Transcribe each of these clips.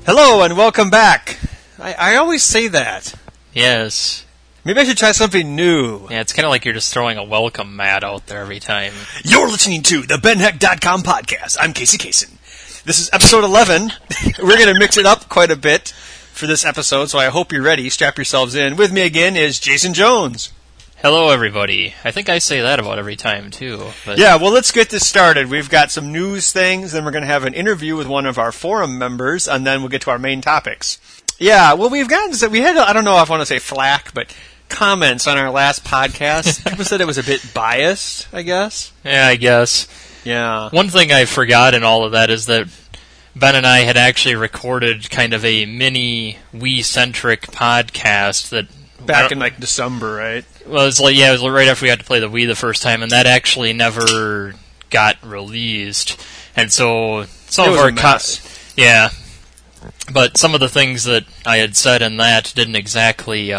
Hello and welcome back. I always say that. Yes. Maybe I should try something new. Yeah, it's kind of like you're just throwing a welcome mat out there every time. You're listening to the BenHeck.com podcast. I'm Casey Kaysen. This is episode 11. We're going to mix it up quite a bit for this episode, so I hope you're ready. Strap yourselves in. With me again is Jason Jones. Hello, everybody. I think I say that about every time, too. But Yeah, well, let's get this started. We've got some news things, then we're going to have an interview with one of our forum members, and then we'll get to our main topics. Yeah, well, we had, I don't know if I want to say flack, but comments on our last podcast. People said it was a bit biased, I guess. Yeah, I guess. Yeah. One thing I forgot in all of that is that Ben and I had actually recorded kind of a mini Wii-centric podcast that... Back in, like, December, right? Well, it was right after we had to play the Wii the first time, and that actually never got released. And so some of our yeah, but some of the things that I had said in that didn't exactly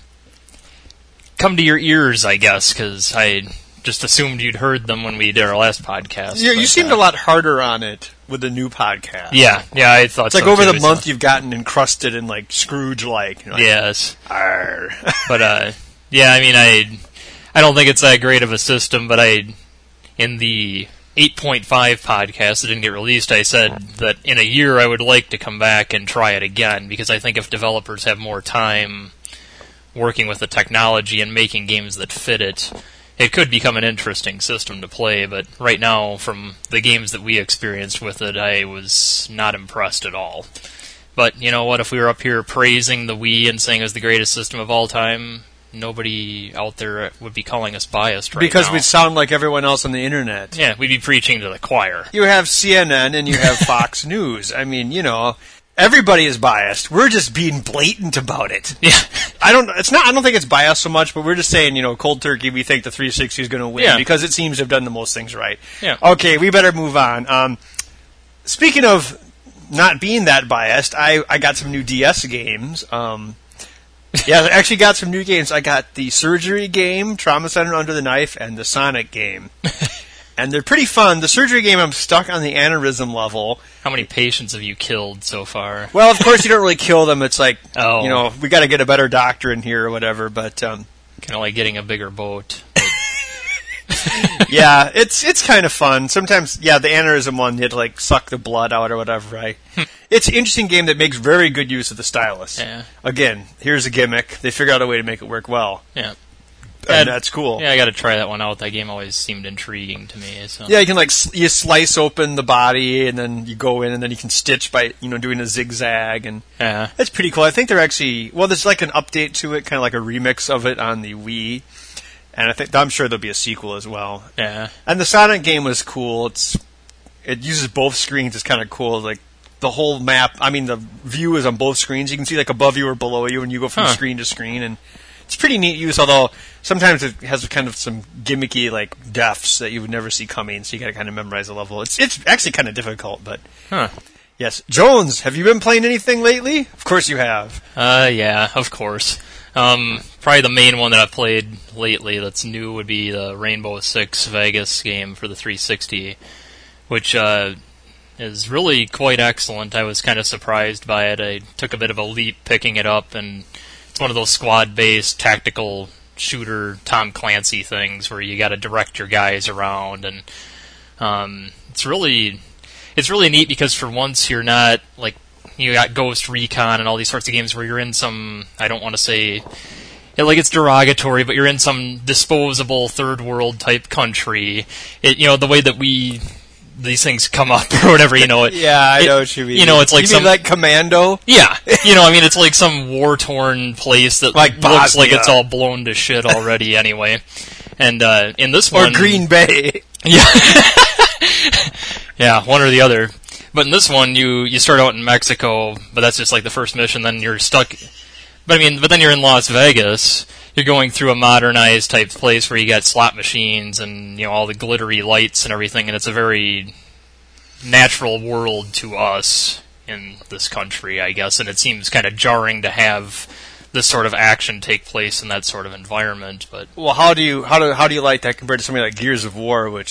come to your ears, I guess, because I just assumed you'd heard them when we did our last podcast. You seemed a lot harder on it with the new podcast. Yeah, I thought it's like over the month you've gotten encrusted in like Scrooge-like. Yes. Arr. But yeah, I mean, I don't think it's that great of a system, but in the 8.5 podcast that didn't get released, I said that in a year I would like to come back and try it again, because I think if developers have more time working with the technology and making games that fit it, it could become an interesting system to play. But right now, from the games that we experienced with it, I was not impressed at all. But you know what, if we were up here praising the Wii and saying it was the greatest system of all time, nobody out there would be calling us biased right now. Because we'd sound like everyone else on the internet. Yeah, we'd be preaching to the choir. You have CNN and you have Fox News. I mean, you know, everybody is biased. We're just being blatant about it. Yeah. I don't think it's biased so much, but we're just saying, you know, cold turkey, we think the 360 is going to win because it seems to have done the most things right. Yeah. Okay, we better move on. Speaking of not being that biased, I got some new DS games. Yeah, I actually got some new games. I got the Surgery game, Trauma Center Under the Knife, and the Sonic game. And they're pretty fun. The Surgery game, I'm stuck on the aneurysm level. How many patients have you killed so far? Well, of course, you don't really kill them. It's like, you know, we got to get a better doctor in here or whatever. But kind of like getting a bigger boat. Yeah, it's kind of fun. Sometimes, the aneurysm one, you have to like suck the blood out or whatever, right? It's an interesting game that makes very good use of the stylus. Yeah. Again, here's a gimmick. They figure out a way to make it work well. Yeah. And that's cool. Yeah, I got to try that one out. That game always seemed intriguing to me. So. Yeah, you can you slice open the body and then you go in and then you can stitch by doing a zigzag, and that's pretty cool. I think they're actually there's like an update to it, kind of like a remix of it on the Wii, and I'm sure there'll be a sequel as well. Yeah, and the Sonic game was cool. It uses both screens. It's kind of cool. Like the whole map. I mean, the view is on both screens. You can see like above you or below you, and you go from screen to screen and. It's pretty neat use, although sometimes it has kind of some gimmicky like deaths that you would never see coming, so you got to kind of memorize the level. It's actually kind of difficult, but yes. Jones, have you been playing anything lately? Of course you have. Yeah, of course. Probably the main one that I've played lately that's new would be the Rainbow Six Vegas game for the 360, which is really quite excellent. I was kind of surprised by it. I took a bit of a leap picking it up, and one of those squad-based tactical shooter Tom Clancy things where you got to direct your guys around, and it's really neat because for once you're not like you got Ghost Recon and all these sorts of games where you're in some, I don't want to say it's derogatory, but you're in some disposable third world type country. The way that these things come up or whatever, Yeah, I know what you mean. It's like mean like Commando? Yeah. It's like some war-torn place that like looks like it's all blown to shit already anyway. And in this one... Or Green Bay. Yeah. Yeah, one or the other. But in this one, you start out in Mexico, but that's just like the first mission, then you're stuck... But then you're in Las Vegas. You're going through a modernized type place where you got slot machines and all the glittery lights and everything, and it's a very natural world to us in this country, I guess, and it seems kind of jarring to have this sort of action take place in that sort of environment. But how do you like that compared to something like Gears of War, which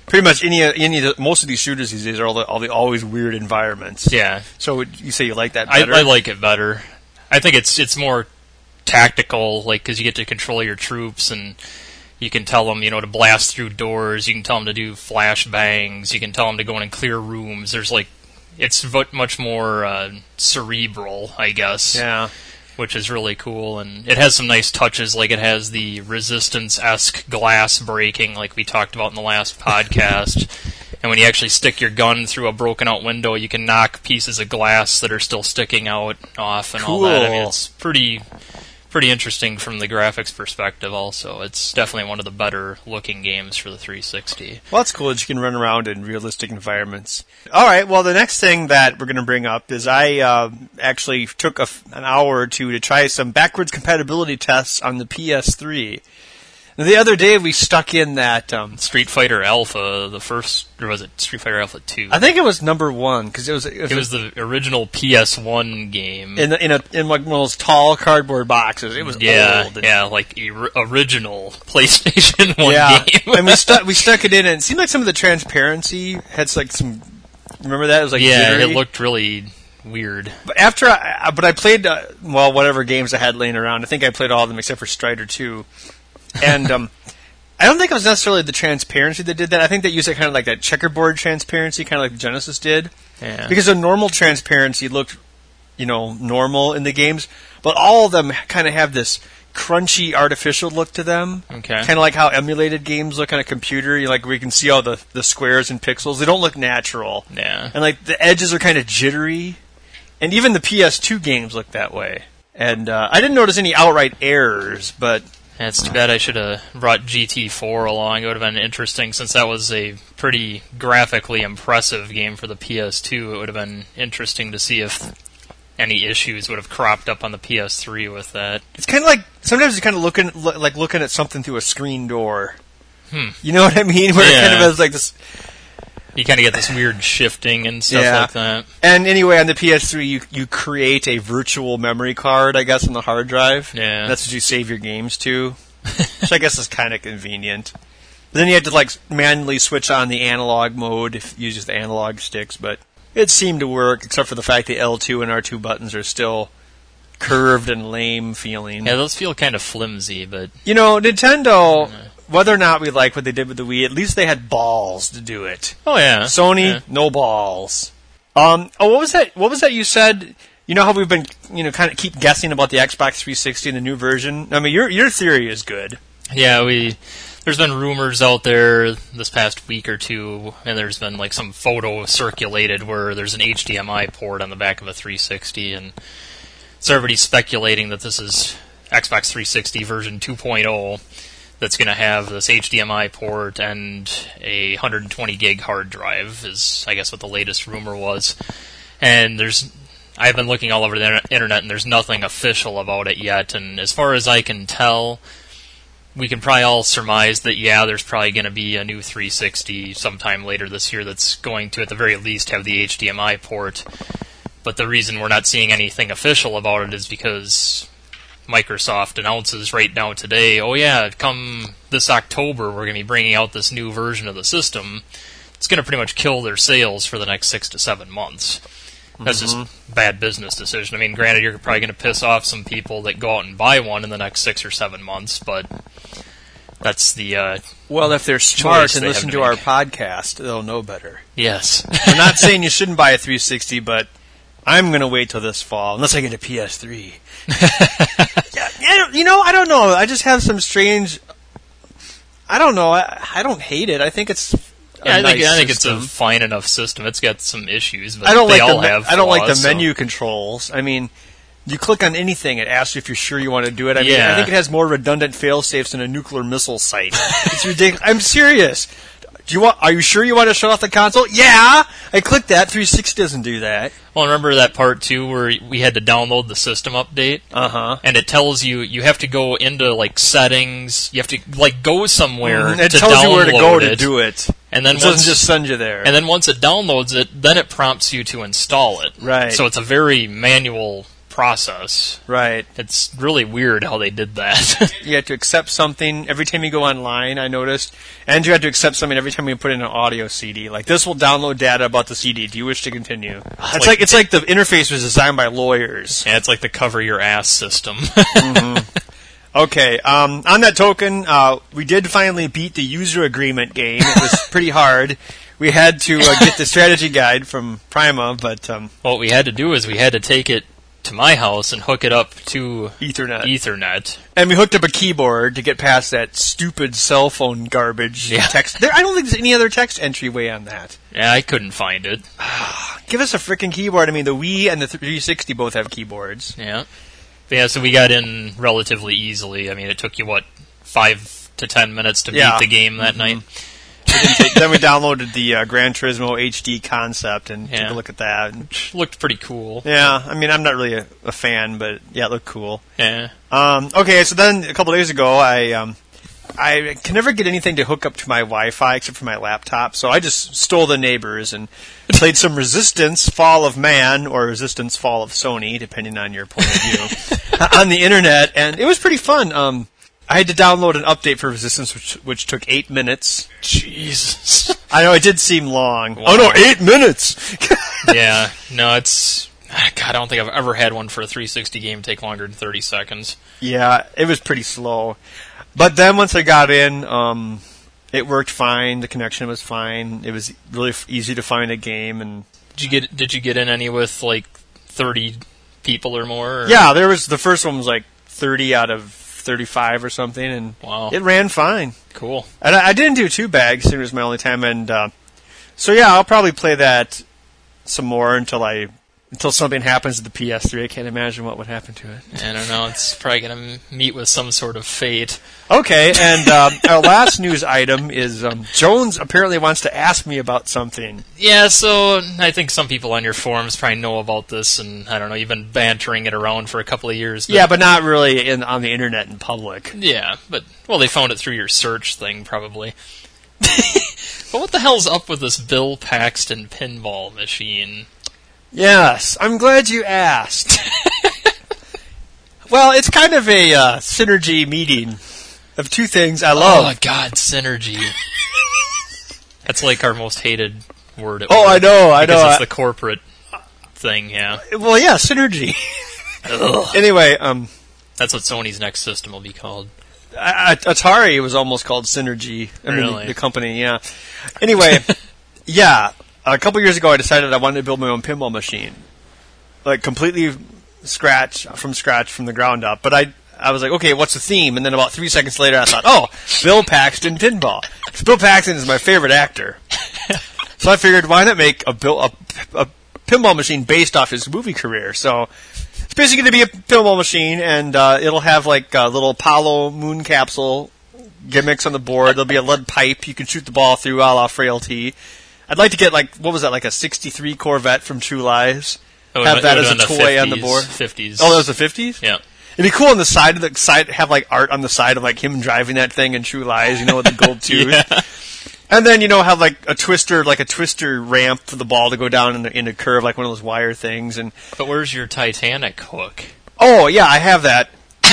pretty much most of these shooters these days are all the always weird environments. Yeah. So you say you like that better? I like it better. I think it's more tactical, like, because you get to control your troops, and you can tell them, to blast through doors. You can tell them to do flashbangs. You can tell them to go in and clear rooms. It's much more cerebral, I guess. Yeah. Which is really cool, and it has some nice touches, like it has the Resistance-esque glass breaking, like we talked about in the last podcast. And when you actually stick your gun through a broken-out window, you can knock pieces of glass that are still sticking out off and all that. I mean, it's pretty interesting from the graphics perspective also. It's definitely one of the better-looking games for the 360. Well, that's cool that you can run around in realistic environments. All right, well, the next thing that we're going to bring up is I actually took an hour or two to try some backwards compatibility tests on the PS3. The other day we stuck in that Street Fighter Alpha, the first, or was it Street Fighter Alpha 2? I think it was number 1 because it was the original PS1 game in like one of those tall cardboard boxes. It was old. Like original PlayStation 1 game. And we stuck it in, and it seemed like some of the transparency had like some. Remember that? It was like jittery. It looked really weird. But I played whatever games I had laying around. I think I played all of them except for Strider 2. And I don't think it was necessarily the transparency that did that. I think they used it kind of like that checkerboard transparency, kind of like Genesis did. Yeah. Because the normal transparency looked, normal in the games, but all of them kind of have this crunchy, artificial look to them. Okay. Kind of like how emulated games look on a computer. Like where you can see all the squares and pixels. They don't look natural. Yeah. And like the edges are kind of jittery. And even the PS2 games look that way. And I didn't notice any outright errors, but... It's too bad I should have brought GT4 along. It would have been interesting, since that was a pretty graphically impressive game for the PS2. It would have been interesting to see if any issues would have cropped up on the PS3 with that. It's kind of like, sometimes you're kind of looking at something through a screen door. You know what I mean? Where it kind of has like this... You kind of get this weird shifting and stuff like that. And anyway, on the PS3, you create a virtual memory card, I guess, on the hard drive. Yeah. That's what you save your games to, which I guess is kind of convenient. But then you had to manually switch on the analog mode if you use the analog sticks, but it seemed to work, except for the fact the L2 and R2 buttons are still curved and lame feeling. Yeah, those feel kind of flimsy, but... Nintendo... Whether or not we like what they did with the Wii, at least they had balls to do it. Oh yeah. Sony, no balls. What was that? What was that you said? You know how we've been, kind of keep guessing about the Xbox 360 and the new version. I mean, your theory is good. Yeah, there's been rumors out there this past week or two, and there's been some photo circulated where there's an HDMI port on the back of a 360, and so everybody's speculating that this is Xbox 360 version 2.0. That's going to have this HDMI port and a 120 gig hard drive is, I guess, what the latest rumor was. And I've been looking all over the internet, and there's nothing official about it yet. And as far as I can tell, we can probably all surmise that, there's probably going to be a new 360 sometime later this year that's going to, at the very least, have the HDMI port. But the reason we're not seeing anything official about it is because Microsoft announces right now today, come this October, we're going to be bringing out this new version of the system. It's going to pretty much kill their sales for the next 6 to 7 months. That's just bad business decision. I mean, granted, you're probably going to piss off some people that go out and buy one in the next 6 or 7 months, but that's the well, if they're smart and listen to our podcast, they'll know better. Yes. We're not saying you shouldn't buy a 360, but I'm going to wait till this fall, unless I get a PS3. I don't know. I just have some strange... I don't know. I don't hate it. I think it's I think it's a fine enough system. It's got some issues, but I don't they like all have flaws. I don't like the menu controls. I mean, you click on anything, it asks you if you're sure you want to do it. I mean, I think it has more redundant fail-safes than a nuclear missile site. It's ridiculous. I'm serious. Are you sure you want to shut off the console? Yeah! I clicked that. 360 doesn't do that. Well, remember that part, too, where we had to download the system update? Uh-huh. And it tells you have to go into, settings. You have to, go somewhere to download it. It tells you where to go to do it. And then it doesn't just send you there. And then once it downloads it, then it prompts you to install it. Right. So it's a very manual process. Right. It's really weird how they did that. You had to accept something every time you go online, I noticed. And you had to accept something every time you put in an audio CD. Like, this will download data about the CD. Do you wish to continue? It's like the interface was designed by lawyers. Yeah, it's like the cover your ass system. Okay, on that token, we did finally beat the user agreement game. It was pretty hard. We had to get the strategy guide from Prima, but... what we had to do is we had to take it to my house and hook it up to Ethernet. And we hooked up a keyboard to get past that stupid cell phone garbage text. I don't think there's any other text entryway on that. Yeah, I couldn't find it. Give us a freaking keyboard. I mean, the Wii and the 360 both have keyboards. Yeah. But yeah, so we got in relatively easily. I mean, it took you, 5 to 10 minutes to beat the game that night. Then we downloaded the Gran Turismo HD concept and took a look at that. Which looked pretty cool. Yeah, I mean, I'm not really a fan, but yeah, it looked cool. Yeah. Okay, so then a couple days ago, I can never get anything to hook up to my Wi-Fi except for my laptop, so I just stole the neighbors and played some Resistance Fall of Man or Resistance Fall of Sony, depending on your point of view, on the internet, and it was pretty fun. I had to download an update for Resistance, which took 8 minutes. Jesus. I know, it did seem long. Wow. Oh no, 8 minutes! Yeah, no, it's... God, I don't think I've ever had one for a 360 game take longer than 30 seconds. Yeah, it was pretty slow. But then once I got in, it worked fine. The connection was fine. It was really easy to find a game. And did you get in any with 30 people or more? Or? Yeah, the first one was 30 out of 35 or something, and it ran fine. Cool. And I didn't do too bad, considering it was my only time. And so yeah, I'll probably play that some more until something happens to the PS3. I can't imagine what would happen to it. I don't know. It's probably going to meet with some sort of fate. Okay, and our last news item is Jones apparently wants to ask me about something. Yeah, so I think some people on your forums probably know about this, and I don't know, you've been bantering it around for a couple of years. But not really on the internet in public. Yeah, but, they found it through your search thing, probably. But what the hell's up with this Bill Paxton pinball machine? Yes, I'm glad you asked. Well, it's kind of a synergy meeting of two things I love. Oh, God, synergy. That's like our most hated word at work. I know. Because it's the corporate thing, yeah. Well, yeah, synergy. Anyway, that's what Sony's next system will be called. Atari was almost called Synergy. Really? The company, yeah. Anyway, yeah. A couple years ago, I decided I wanted to build my own pinball machine, completely from scratch from the ground up. But I was like, okay, what's the theme? And then about 3 seconds later, I thought, Bill Paxton pinball. Bill Paxton is my favorite actor, so I figured, why not make a pinball machine based off his movie career? So it's basically going to be a pinball machine, and it'll have a little Apollo moon capsule gimmicks on the board. There'll be a lead pipe you can shoot the ball through, a la Frailty. I'd like to get, what was that, a 63 Corvette from True Lies? Have that as a toy on the board. 50s. Oh, that was the 50s? Yeah. It'd be cool on the side have art on the side of him driving that thing in True Lies, with the gold tooth. Yeah. And then, have a twister ramp for the ball to go down in a curve, like one of those wire things. But where's your Titanic hook? Oh, yeah, I have that.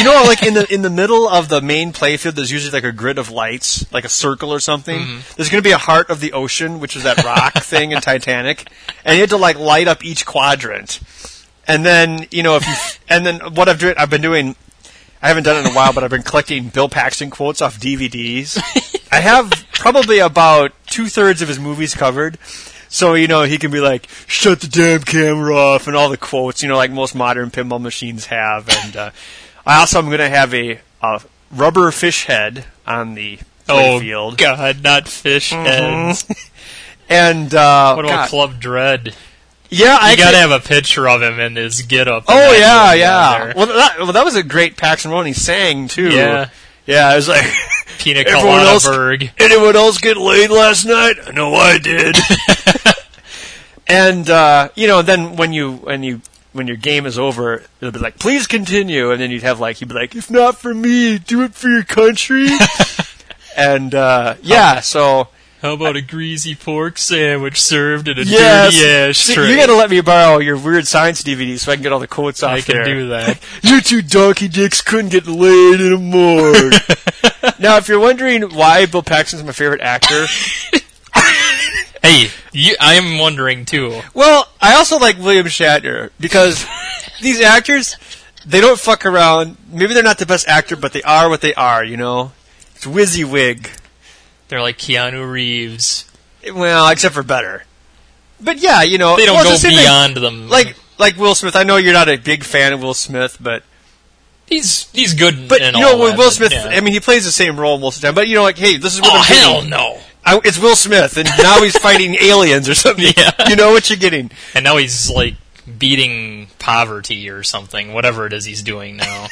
In the middle of the main playfield, there's usually a grid of lights, like a circle or something. Mm-hmm. There's going to be a Heart of the Ocean, which is that rock thing in Titanic, and you have to light up each quadrant. And then what I've been doing, I haven't done it in a while, but I've been collecting Bill Paxton quotes off DVDs. I have probably about 2/3 of his movies covered. So, he can be like, shut the damn camera off, and all the quotes, like most modern pinball machines have. And I also am going to have a rubber fish head on the playfield. Oh, God, not fish heads. And, what about Club Dread? Yeah, you got to have a picture of him in his get-up. Oh, yeah. Well, that was a great Paxton one. He sang, too. Yeah. Yeah, it was like... Pina Colada Berg. Anyone else get laid last night? I know I did. And, then when your game is over, it'll be like, please continue. And then he'd be like, if not for me, do it for your country. And, so... How about a greasy pork sandwich served in a Yes. dirty ashtray? You gotta let me borrow your Weird Science DVD so I can get all the quotes off I can there. do that. You two donkey dicks couldn't get laid in a morgue. Now, if you're wondering why Bill Paxton's my favorite actor, Hey, I am wondering too. well, I also like William Shatner because these actors, they don't fuck around. Maybe they're not the best actor, but they are what they are, you know? It's WYSIWYG. They're like Keanu Reeves. Well, except for better. But yeah, you know, They don't well, go it's the same thing. beyond them. Like Will Smith. I know you're not a big fan of Will Smith, but He's good. But and you know, all with that, Will but, Smith, yeah. I mean, he plays the same role most of the time. But you know, like, hey, this is what Oh I'm hell getting. no! It's Will Smith, and now he's fighting aliens or something. Yeah. You know what you're getting. And now he's like beating poverty or something, whatever it is he's doing now.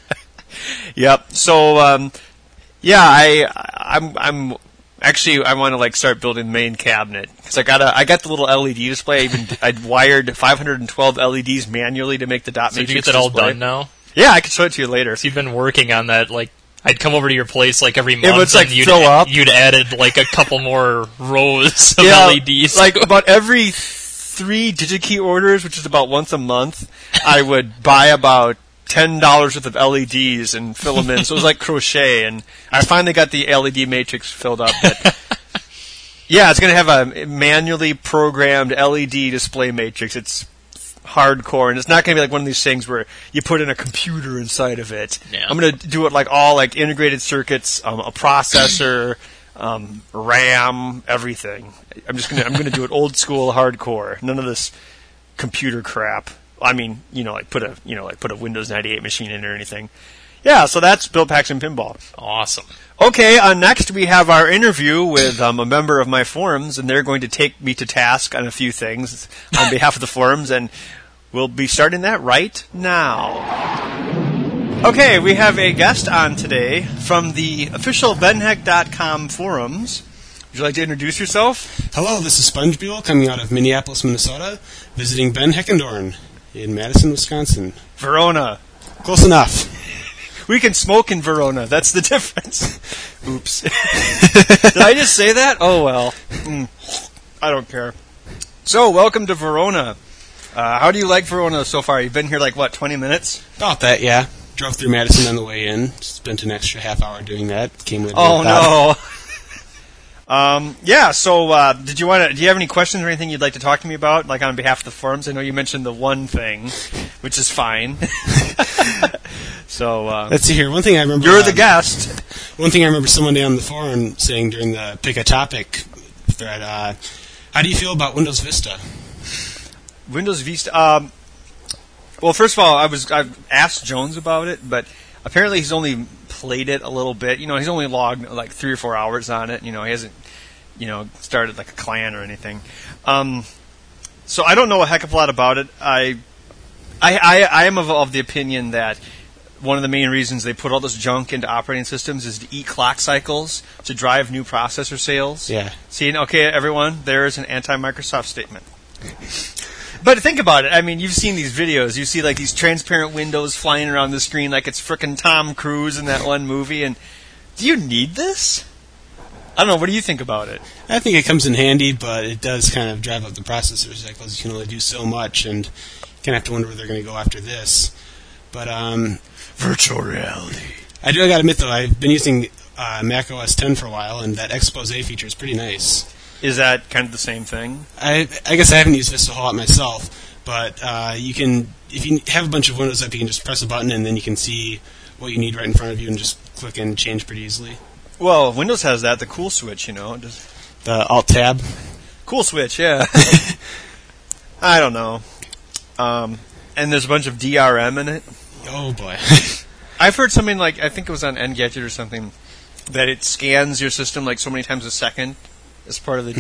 Yep. So, yeah, I'm actually I want to like start building the main cabinet because I got the little LED display. I wired 512 LEDs manually to make the dot So did matrix you get that all display. done now? Yeah, I can show it to you later. So you've been working on that, like, I'd come over to your place, like, every It month, would, like, and fill up. you'd added, like, a couple more rows of Yeah, LEDs. like about every 3 DigiKey orders, which is about once a month, I would buy about $10 worth of LEDs and fill them in. So it was like crochet, and I finally got the LED matrix filled up. But yeah, it's going to have a manually programmed LED display matrix. It's hardcore, and it's not going to be like one of these things where you put in a computer inside of it. Yeah. I'm going to do it like all like integrated circuits, a processor, RAM, everything. I'm going to do it old school, hardcore. None of this computer crap. I mean, like put a Windows 98 machine in or anything. Yeah, so that's Bill Paxton Pinball. Awesome. Okay, next we have our interview with a member of my forums, and they're going to take me to task on a few things on behalf of the forums, and we'll be starting that right now. Okay, we have a guest on today from the official BenHeck.com forums. Would you like to introduce yourself? Hello, this is Sponge Buell coming out of Minneapolis, Minnesota, visiting Ben Heckendorn in Madison, Wisconsin. Verona. Close enough. We can smoke in Verona. That's the difference. Oops. Did I just say that? Oh, well. I don't care. So, welcome to Verona. How do you like Verona so far? You've been here like, 20 minutes? About that, yeah. Drove through Madison on the way in. Spent an extra half hour doing that. Came with Oh, with that. no. Yeah, so do you have any questions or anything you'd like to talk to me about, like on behalf of the forums? I know you mentioned the one thing, which is fine. So, Let's see here. One thing I remember... you're the guest. One thing I remember someone down on the forum saying during the Pick a Topic thread, how do you feel about Windows Vista? Windows Vista. Well, first of all, I've asked Jones about it, but apparently he's only played it a little bit. He's only logged like 3 or 4 hours on it. He hasn't, started like a clan or anything. So I don't know a heck of a lot about it. I am of the opinion that one of the main reasons they put all this junk into operating systems is to eat clock cycles to drive new processor sales. Yeah. See, okay, everyone, there is an anti-Microsoft statement. But think about it. I mean, you've seen these videos. You see like these transparent windows flying around the screen like it's frickin' Tom Cruise in that one movie. And do you need this? I don't know. What do you think about it? I think it comes in handy, but it does kind of drive up the processor cycles. You can only do so much, and you kind of have to wonder where they're going to go after this. But Virtual reality. I got to admit, though, I've been using Mac OS 10 for a while, and that expose feature is pretty nice. Is that kind of the same thing? I guess I haven't used Vista a whole lot myself, but you can, if you have a bunch of windows up, you can just press a button, and then you can see what you need right in front of you and just click and change pretty easily. Well, Windows has that, the cool switch, Just The Alt-Tab. cool switch, yeah. I don't know. And there's a bunch of DRM in it. Oh, boy. I've heard something like, I think it was on Engadget or something, that it scans your system like so many times a second as part of the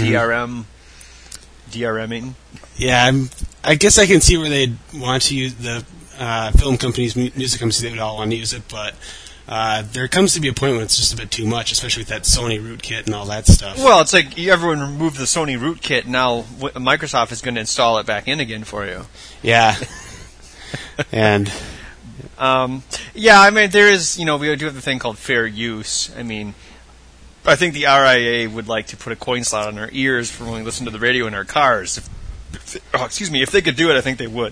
DRMing. Yeah, I guess I can see where they'd want to use the film companies, music companies, they would all want to use it, but there comes to be a point when it's just a bit too much, especially with that Sony rootkit and all that stuff. Well, it's like everyone removed the Sony rootkit, now Microsoft is going to install it back in again for you. Yeah. And... yeah, I mean, there is, we do have the thing called fair use. I mean, I think the RIA would like to put a coin slot on our ears for when we listen to the radio in our cars. If they could do it, I think they would.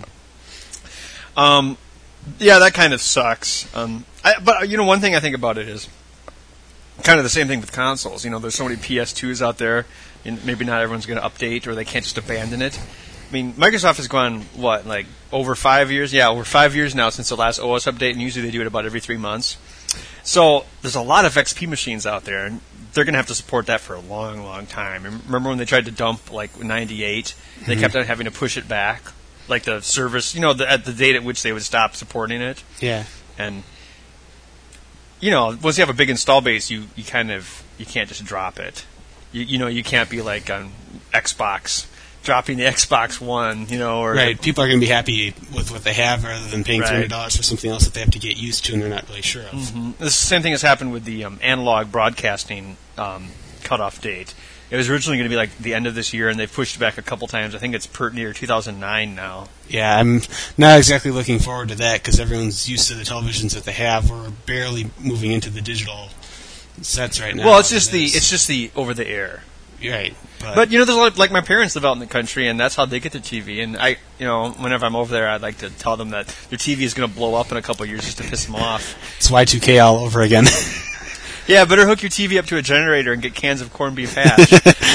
Yeah, that kind of sucks. But one thing I think about it is kind of the same thing with consoles. There's so many PS2s out there, and maybe not everyone's going to update, or they can't just abandon it. I mean, Microsoft has gone, over 5 years? Yeah, over 5 years now since the last OS update, and usually they do it about every 3 months. So there's a lot of XP machines out there, and they're going to have to support that for a long, long time. Remember when they tried to dump, 98? They kept on having to push it back, the service, at the date at which they would stop supporting it. Yeah. And, once you have a big install base, you can't just drop it. You can't be like on Xbox, dropping the Xbox One, or... Right, people are going to be happy with what they have rather than paying $300 for something else that they have to get used to and they're not really sure of. Mm-hmm. The same thing has happened with the analog broadcasting cutoff date. It was originally going to be the end of this year, and they've pushed it back a couple times. I think it's near 2009 now. Yeah, I'm not exactly looking forward to that because everyone's used to the televisions that they have. We're barely moving into the digital sets right now. Well, it's just the over the air. Right. But there's a lot of, my parents live out in the country, and that's how they get their TV. And I, whenever I'm over there, I'd like to tell them that their TV is going to blow up in a couple of years just to piss them off. It's Y2K all over again. Yeah, better hook your TV up to a generator and get cans of corned beef hash.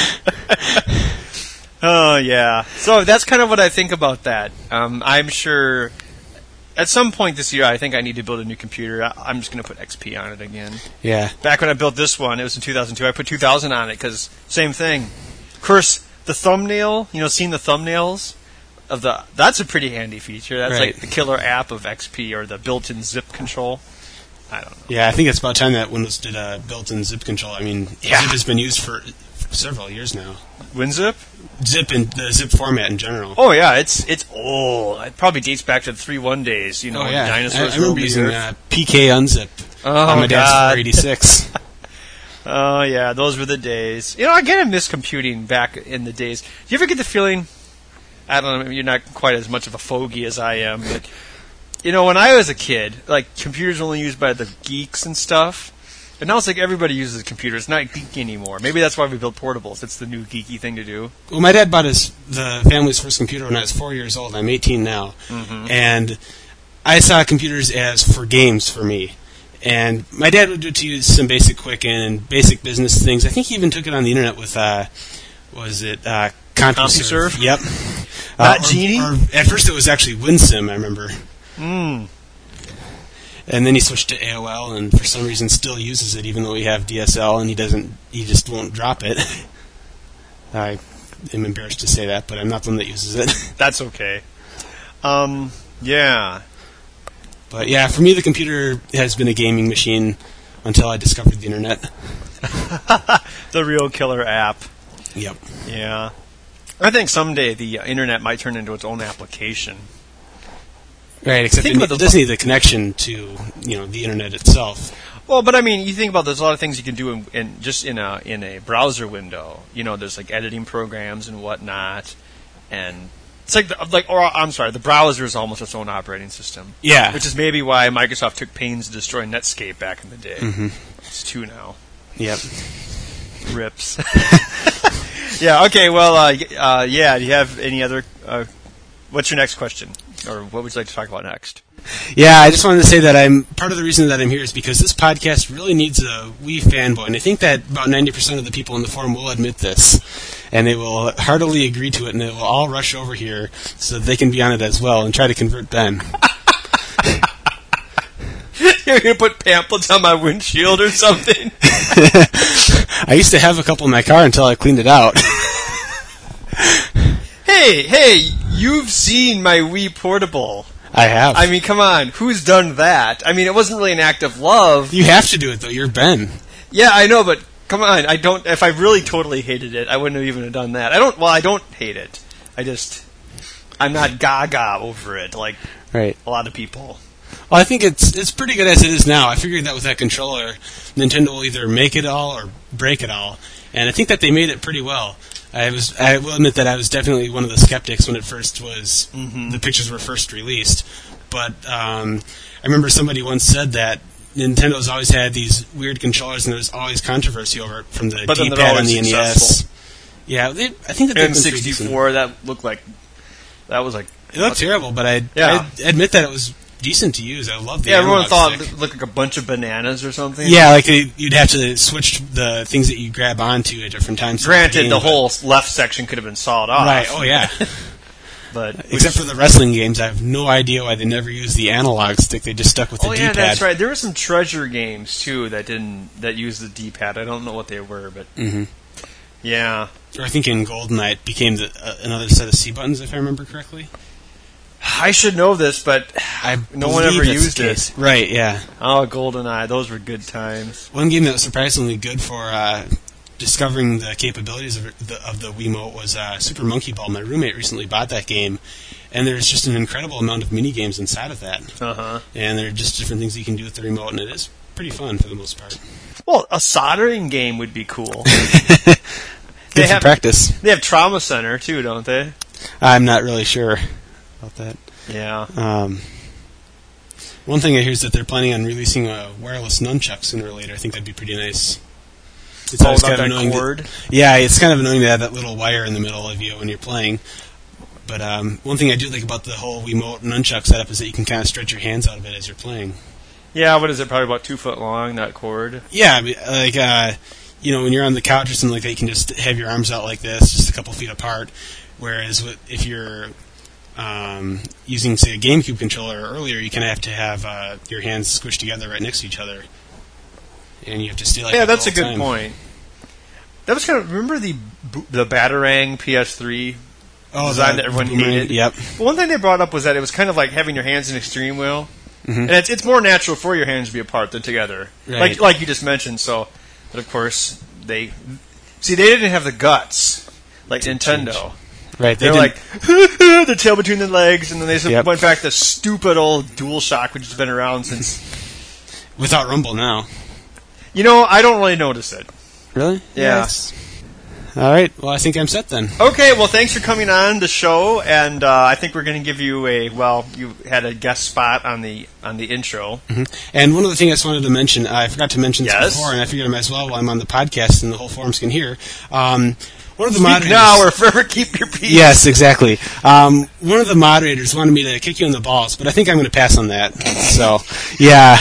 Oh, yeah. So that's kind of what I think about that. I'm sure at some point this year, I think I need to build a new computer. I'm just going to put XP on it again. Yeah. Back when I built this one, it was in 2002, I put 2000 on it because same thing. Of course, the thumbnail, seeing the thumbnails of that's a pretty handy feature. That's right. The killer app of XP, or the built-in zip control. I don't know. Yeah, I think it's about time that Windows did a built-in zip control. I mean, Zip has been used for several years now. WinZip? Zip and the zip format in general. Oh yeah, it's old. It probably dates back to the 3.1 days. When dinosaurs I remember using PK Unzip on my dad's 486. Oh yeah, those were the days. I miss computing back in the days. Do you ever get the feeling? I don't know. You're not quite as much of a fogey as I am, but when I was a kid, computers were only used by the geeks and stuff. And now it's everybody uses a computer. It's not geeky anymore. Maybe that's why we build portables. It's the new geeky thing to do. Well, my dad bought the family's first computer when I was 4 years old. I'm 18 now. Mm-hmm. And I saw computers as for games for me. And my dad would do it to use some basic Quicken and basic business things. I think he even took it on the internet with, CompuServe? Yep. Not Genie? Or at first it was actually WinSim, I remember. And then he switched to AOL, and for some reason still uses it, even though we have DSL, and he just won't drop it. I am embarrassed to say that, but I'm not the one that uses it. That's okay. Yeah. But yeah, for me the computer has been a gaming machine until I discovered the internet. The real killer app. Yep. Yeah. I think someday the internet might turn into its own application. Right, except it doesn't need the connection to the internet itself. Well, but you think about there's a lot of things you can do in a browser window. There's editing programs and whatnot, and it's the browser is almost its own operating system. Yeah, which is maybe why Microsoft took pains to destroy Netscape back in the day. Mm-hmm. It's 2 now. Yep. Rips. Yeah. Okay. Well. Yeah. Do you have any other? What's your next question? Or what would you like to talk about next? Yeah, I just wanted to say that part of the reason that I'm here is because this podcast really needs a Wii fanboy, and I think that about 90% of the people in the forum will admit this, and they will heartily agree to it, and they will all rush over here so that they can be on it as well and try to convert Ben. You're going to put pamphlets on my windshield or something? I used to have a couple in my car until I cleaned it out. Hey, you've seen my Wii Portable. I have. Come on. Who's done that? It wasn't really an act of love. You have to do it, though. You're Ben. Yeah, I know, but come on. If I really totally hated it, I wouldn't have even done that. I don't hate it. I'm not gaga over it like right. A lot of people. Well, I think it's pretty good as it is now. I figured that with that controller, Nintendo will either make it all or break it all. And I think that they made it pretty well. I will admit that I was definitely one of the skeptics when it first was the pictures were first released. But I remember somebody once said that Nintendo's always had these weird controllers, and there's always controversy over it from the But then they're D-pad on always the NES. successful. Yeah, I think that they've been pretty decent. N64, that looked like... That was like... It looked terrible, but I admit that it was decent to use. I love the everyone analog thought stick. it looked like a bunch of bananas or something. Yeah, like you'd have to switch the things that you grab onto at different times. Granted, the whole left section could have been sawed off. Right, oh yeah. But except for the wrestling games, I have no idea why they never used the analog stick. They just stuck with the D-pad. Oh yeah, that's right. There were some treasure games too that used the D-pad. I don't know what they were, but yeah. Or I think in GoldenEye it became another set of C buttons, if I remember correctly. I should know this, but no one ever used it. Right, yeah. Oh, GoldenEye, those were good times. One game that was surprisingly good for discovering the capabilities of the Wiimote was Super Monkey Ball. My roommate recently bought that game, and there's just an incredible amount of mini games inside of that. And there are just different things you can do with the remote, and it is pretty fun for the most part. Well, a soldering game would be cool. Good for practice. They have Trauma Center too, don't they? I'm not really sure about that. Yeah. One thing I hear is that they're planning on releasing a wireless nunchuck sooner or later. I think that'd be pretty nice. It's all about that cord? Yeah, it's kind of annoying to have that little wire in the middle of you when you're playing. But one thing I do like about the whole Wiimote nunchuck setup is that you can kind of stretch your hands out of it as you're playing. Yeah, what is it? Probably about 2 foot long, that cord? Yeah, like, when you're on the couch or something like that, you can just have your arms out like this, just a couple feet apart. Whereas if you're using, say, a GameCube controller earlier, you kind of have to have your hands squished together right next to each other. And you have to stay like that. Yeah, that's the a good time. point. That was kind of, remember the Batarang PS3 design that everyone hated? Yep. But one thing they brought up was that it was kind of like having your hands in Extreme Wheel. And it's more natural for your hands to be apart than together. Right. Like you just mentioned. So, but of course, they didn't have the guts like Nintendo. Right. They're like, the tail between the legs, and then they went back to stupid old DualShock, which has been around since... Without Rumble now. I don't really notice it. Really? Yeah. Yes. All right. Well, I think I'm set then. Okay. Well, thanks for coming on the show, and I think we're going to give you you had a guest spot on the intro. And one other thing I just wanted to mention, I forgot to mention this before, and I figured I might as well while I'm on the podcast and the whole forums can hear. One of the moderators. Now or forever keep your peace. Yes, exactly. One of the moderators wanted me to kick you in the balls, but I think I'm going to pass on that. So, yeah.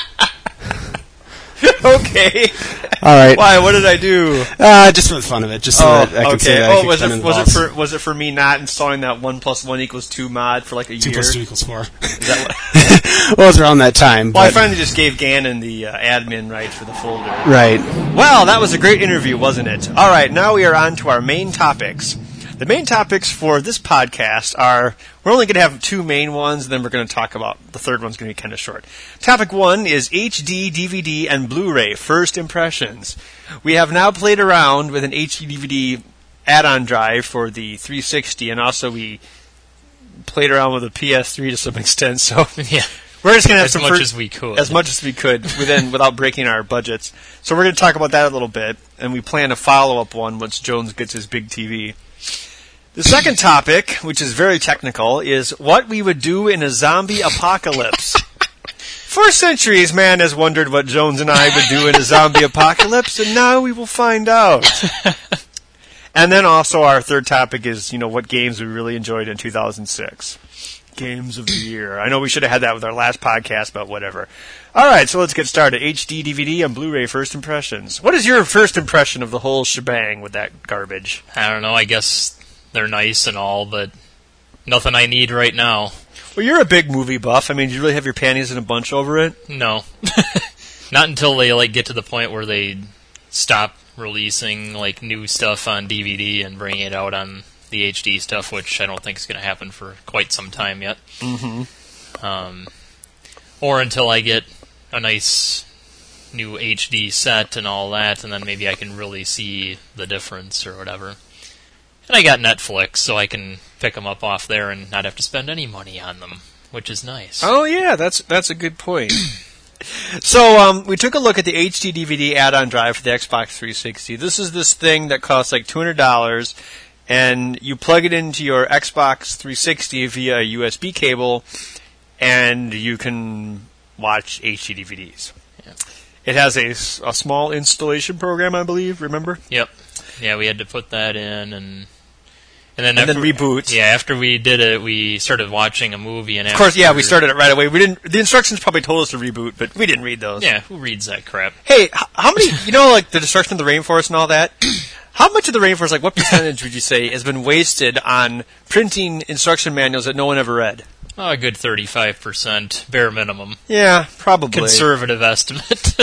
Okay. All right. Why? What did I do? Just for the fun of it, just so that I could say that I kicked them in the balls. Was it for me not installing that 1 + 1 = 2 mod for like a year? 2 + 2 = 4. Is that what? Well, it was around that time. Well, I finally just gave Gannon the admin rights for the folder. Right. Well, that was a great interview, wasn't it? All right, now we are on to our main topics. The main topics for this podcast are, we're only going to have 2 main ones, and then we're going to talk about, the third one's going to be kind of short. Topic 1 is HD, DVD, and Blu-ray First Impressions. We have now played around with an HD DVD add-on drive for the 360, and also we played around with a PS3 to some extent, so yeah. We're just going to have as much as we could without breaking our budgets. So we're going to talk about that a little bit, and we plan a follow-up one once Jones gets his big TV. The second topic, which is very technical, is what we would do in a zombie apocalypse. For centuries, man has wondered what Jones and I would do in a zombie apocalypse, and now we will find out. And then also our third topic is, what games we really enjoyed in 2006. Games of the year. I know we should have had that with our last podcast, but whatever. All right, so let's get started. HD, DVD, and Blu-ray First Impressions. What is your first impression of the whole shebang with that garbage? I don't know. I guess they're nice and all, but nothing I need right now. Well, you're a big movie buff. I mean, do you really have your panties in a bunch over it? No. Not until they get to the point where they stop releasing new stuff on DVD and bringing it out on the HD stuff, which I don't think is going to happen for quite some time yet. Or until I get a nice new HD set and all that, and then maybe I can really see the difference or whatever. And I got Netflix, so I can pick them up off there and not have to spend any money on them, which is nice. Oh, yeah, that's a good point. So, we took a look at the HD DVD add-on drive for the Xbox 360. This is this thing that costs like $200, and you plug it into your Xbox 360 via a USB cable, and you can watch HD DVDs. It has a small installation program, I believe. Remember? Yep. Yeah, we had to put that in, and then reboot. Yeah, after we did it, we started watching a movie, and of course, yeah, we started it right away. We didn't. The instructions probably told us to reboot, but we didn't read those. Yeah, who reads that crap? Hey, how many? Like the destruction of the rainforest and all that. How much of the rainforest, like what percentage would you say, has been wasted on printing instruction manuals that no one ever read? Oh, a good 35%, bare minimum. Yeah, probably. Conservative estimate.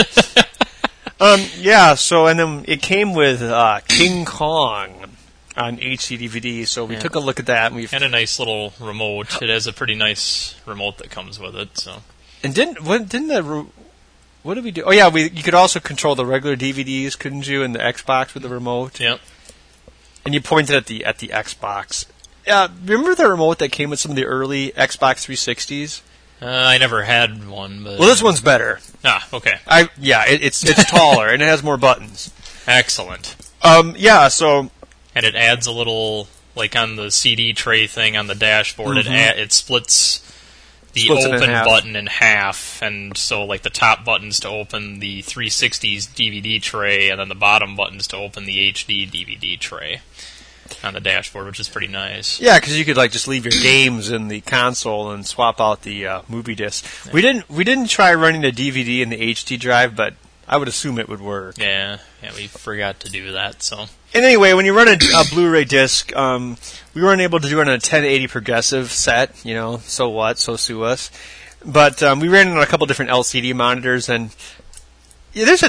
Yeah, so, and then it came with King Kong on HD DVD, so we took a look at that. And a nice little remote. It has a pretty nice remote that comes with it, so. And what did we do? Oh, yeah, you could also control the regular DVDs, couldn't you, in the Xbox with the remote? Yep. And you pointed at the Xbox. Remember the remote that came with some of the early Xbox 360s? I never had one, but... Well, this one's better. Ah, okay. It's taller, and it has more buttons. Excellent. Yeah, so... And it adds a little, like on the CD tray thing on the dashboard, it splits the open button in half, and so like the top buttons to open the 360's DVD tray, and then the bottom buttons to open the HD DVD tray on the dashboard, which is pretty nice. Yeah, because you could just leave your games in the console and swap out the movie disc. Yeah. We didn't try running a DVD in the HD drive, but I would assume it would work. Yeah, we forgot to do that. So. And anyway, when you run a Blu-ray disc, we weren't able to do it on a 1080 progressive set. So what? So sue us. But we ran it on a couple different LCD monitors, and there's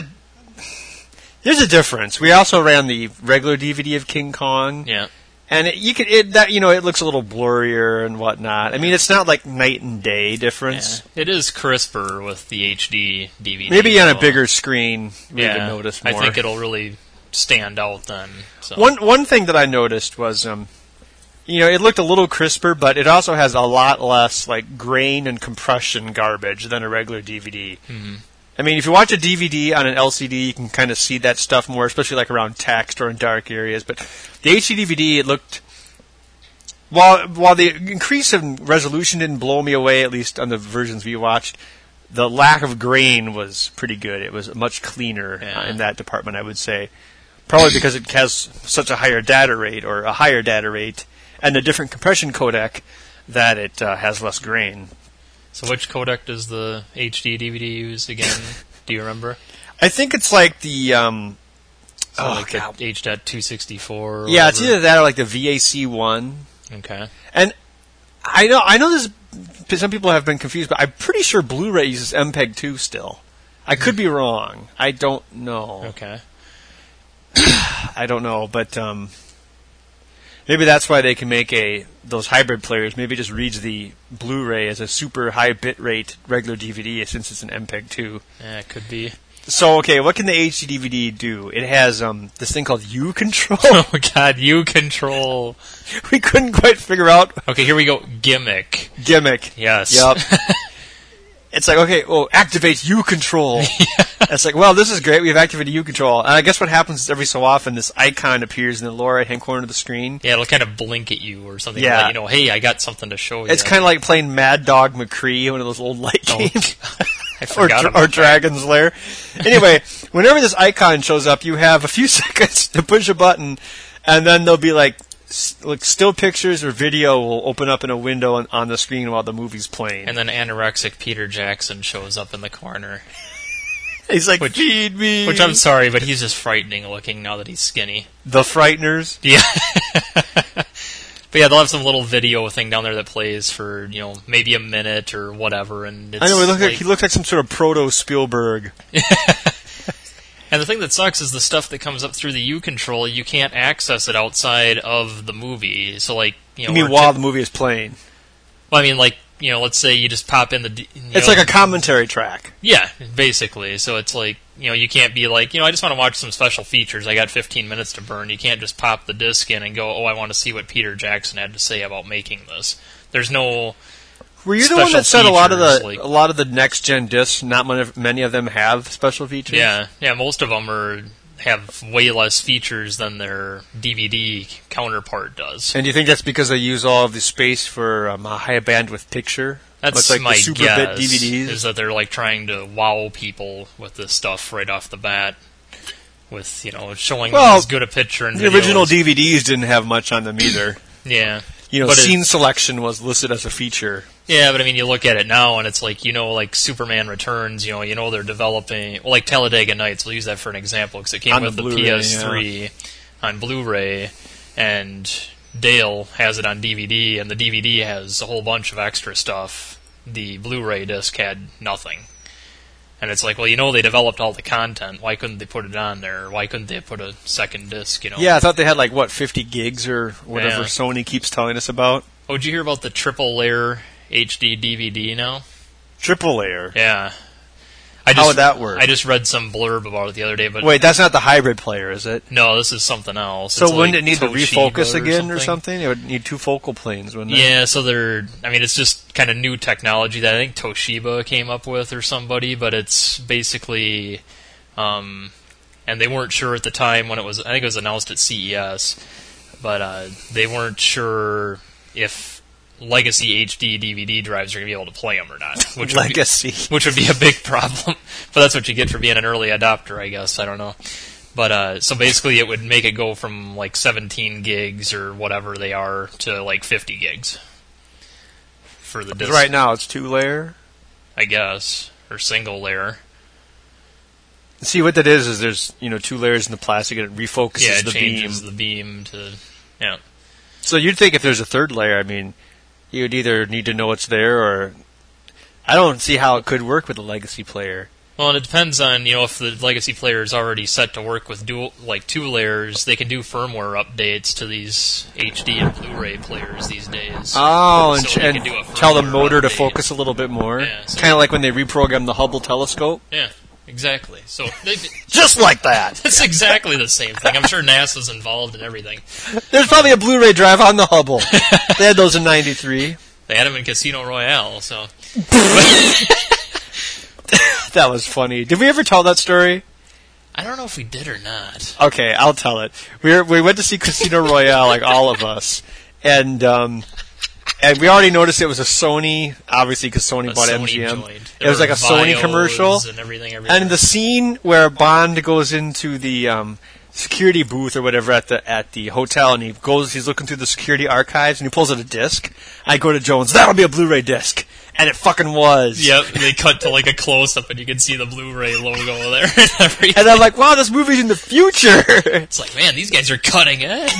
a difference. We also ran the regular DVD of King Kong. Yeah. And it looks a little blurrier and whatnot. I mean, it's not like night and day difference. Yeah. It is crisper with the HD DVD. Maybe on a bigger screen we can notice more. I think it'll really stand out then. So. One thing that I noticed was, it looked a little crisper, but it also has a lot less grain and compression garbage than a regular DVD. Mm-hmm. I mean, if you watch a DVD on an LCD, you can kind of see that stuff more, especially around text or in dark areas. But the HD DVD, it looked... While the increase in resolution didn't blow me away, at least on the versions we watched, the lack of grain was pretty good. It was much cleaner in that department, I would say. Probably because it has such a higher data rate, and a different compression codec, that it has less grain. So which codec does the HD DVD use again? Do you remember? I think it's like the... the H.264. Yeah, it's either that or the VAC1. Okay. And I know this. Some people have been confused, but I'm pretty sure Blu-ray uses MPEG-2 still. I could be wrong. I don't know. Okay. I don't know, but maybe that's why they can make those hybrid players. Maybe it just reads the Blu-ray as a super high bitrate regular DVD since it's an MPEG-2. Yeah, it could be. So, okay, what can the HD DVD do? It has this thing called U-Control. Oh, God, U-Control. We couldn't quite figure out. Okay, here we go. Gimmick. Yep. Yes. It's activate U-Control. Yeah. It's well, this is great. We've activated U-Control. And I guess what happens is every so often this icon appears in the lower right-hand corner of the screen. Yeah, it'll kind of blink at you or something. Yeah. Like, hey, I got something to show you. It's kind of like playing Mad Dog McCree, one of those old light games. I forgot or Dragon's Lair. Anyway, whenever this icon shows up, you have a few seconds to push a button, and then there'll be still pictures or video will open up in a window on the screen while the movie's playing. And then anorexic Peter Jackson shows up in the corner. He's feed me. Which I'm sorry, but he's just frightening looking now that he's skinny. The Frighteners? Yeah. But yeah, they'll have some little video thing down there that plays for, maybe a minute or whatever. And it's I know, he looks like some sort of proto-Spielberg. And the thing that sucks is the stuff that comes up through the U-Control, you can't access it outside of the movie. So, You mean while the movie is playing? Well, I mean, let's say you just pop in the... It's like a commentary track. Yeah, basically. So it's you can't be I just want to watch some special features. I got 15 minutes to burn. You can't just pop the disc in and go, I want to see what Peter Jackson had to say about making this. There's no... Were you the one that said a lot of the next gen discs? Not many of them have special features. Yeah. Most of them have way less features than their DVD counterpart does. And do you think that's because they use all of the space for a high bandwidth picture? That's like my the super guess, bit DVDs? is that they're like trying to wow people with this stuff right off the bat, with showing them as good a picture and the original DVDs didn't have much on them either. Yeah. But scene selection was listed as a feature. Yeah, but I mean, you look at it now, and it's like, like Superman Returns, they're developing, like Talladega Nights, we'll use that for an example, because it came with the PS3 on Blu-ray, and Dale has it on DVD, and the DVD has a whole bunch of extra stuff. The Blu-ray disc had nothing. And it's like, well, they developed all the content. Why couldn't they put it on there? Why couldn't they put a second disc, Yeah, I thought they had 50 gigs or whatever Sony keeps telling us about. Oh, did you hear about the triple layer HD DVD now? Triple layer? Yeah. How would that work? I just read some blurb about it the other day. But wait, that's not the hybrid player, is it? No, this is something else. So wouldn't it need to refocus again or something? It would need two focal planes, wouldn't it? Yeah, so it's just kind of new technology that I think Toshiba came up with or somebody, but it's basically, and they weren't sure at the time when I think it was announced at CES, but they weren't sure if legacy HD DVD drives are going to be able to play them or not. Which would be a big problem. But that's what you get for being an early adopter, I guess. I don't know. But so basically it would make it go from 17 gigs or whatever they are to 50 gigs for the disc. Right now it's 2-layer? I guess. Or single layer. See, what that is there's 2 layers in the plastic and it refocuses the beam. Yeah, it changes the beam to... Yeah. So you'd think if there's a third layer, you would either need to know it's there or... I don't see how it could work with a legacy player. Well, and it depends on, if the legacy player is already set to work with 2 layers, they can do firmware updates to these HD and Blu-ray players these days. Oh, so and tell the motor to focus a little bit more. Yeah, so kind of like when they reprogrammed the Hubble telescope. Yeah, exactly. So just like that. It's exactly the same thing. I'm sure NASA's involved in everything. There's probably a Blu-ray drive on the Hubble. They had those in '93. They had them in Casino Royale, so... That was funny. Did we ever tell that story? I don't know if we did or not. Okay, I'll tell it. We went to see Casino Royale, all of us, and we already noticed it was a Sony, obviously because Sony bought MGM. It was like a Sony commercial, and everything. And the scene where Bond goes into the security booth or whatever at the hotel, and he's looking through the security archives, and he pulls out a disc. I go to Jones, that'll be a Blu-ray disc. And it fucking was. Yep, they cut to a close-up and you can see the Blu-ray logo there and everything. And I'm like, wow, this movie's in the future. It's like, man, these guys are cutting edge.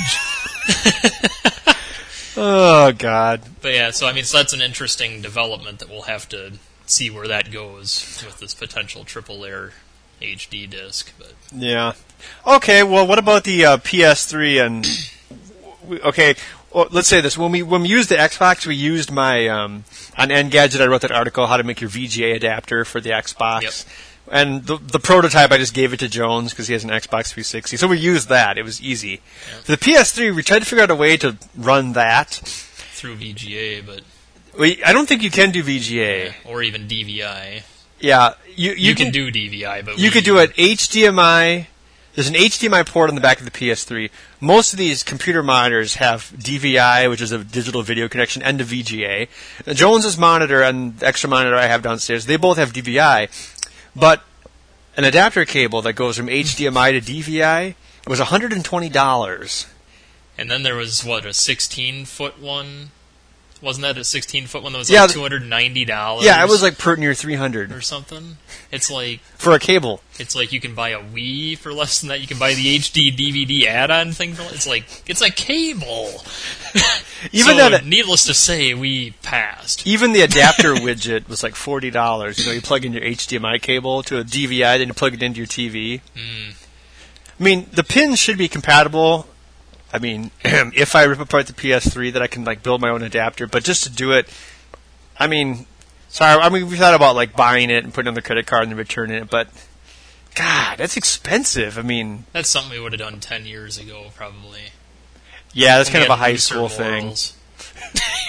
Oh, God. But yeah, so that's an interesting development that we'll have to see where that goes with this potential triple-layer HD disc. But yeah. Okay, well, what about the PS3 and... Okay, well, let's say this. When we used the Xbox, we used my... on Engadget, I wrote that article, how to make your VGA adapter for the Xbox. Yep. And the prototype, I just gave it to Jones because he has an Xbox 360. So we used that. It was easy. Yeah. For the PS3, we tried to figure out a way to run that. Through VGA, but... I don't think you can do VGA. Yeah, or even DVI. Yeah. You can do DVI, but... You could do it HDMI... There's an HDMI port on the back of the PS3. Most of these computer monitors have DVI, which is a digital video connection, and a VGA. The Jones's monitor and the extra monitor I have downstairs, they both have DVI. But an adapter cable that goes from HDMI to DVI was $120. And then there was, a 16-foot one? Wasn't that a 16-foot one that was $290? Yeah, it was near $300 or something. It's like for a cable. It's like you can buy a Wii for less than that. You can buy the HD DVD add-on thing for. It's a cable. Even needless to say, we passed. Even the adapter widget was $40. You plug in your HDMI cable to a DVI, then you plug it into your TV. The pins should be compatible. If I rip apart the PS3, that I can build my own adapter. But just to do it, we thought about buying it and putting it on the credit card and then returning it. But God, that's expensive. That's something we would have done 10 years ago, probably. Yeah, that's kind of a high school thing.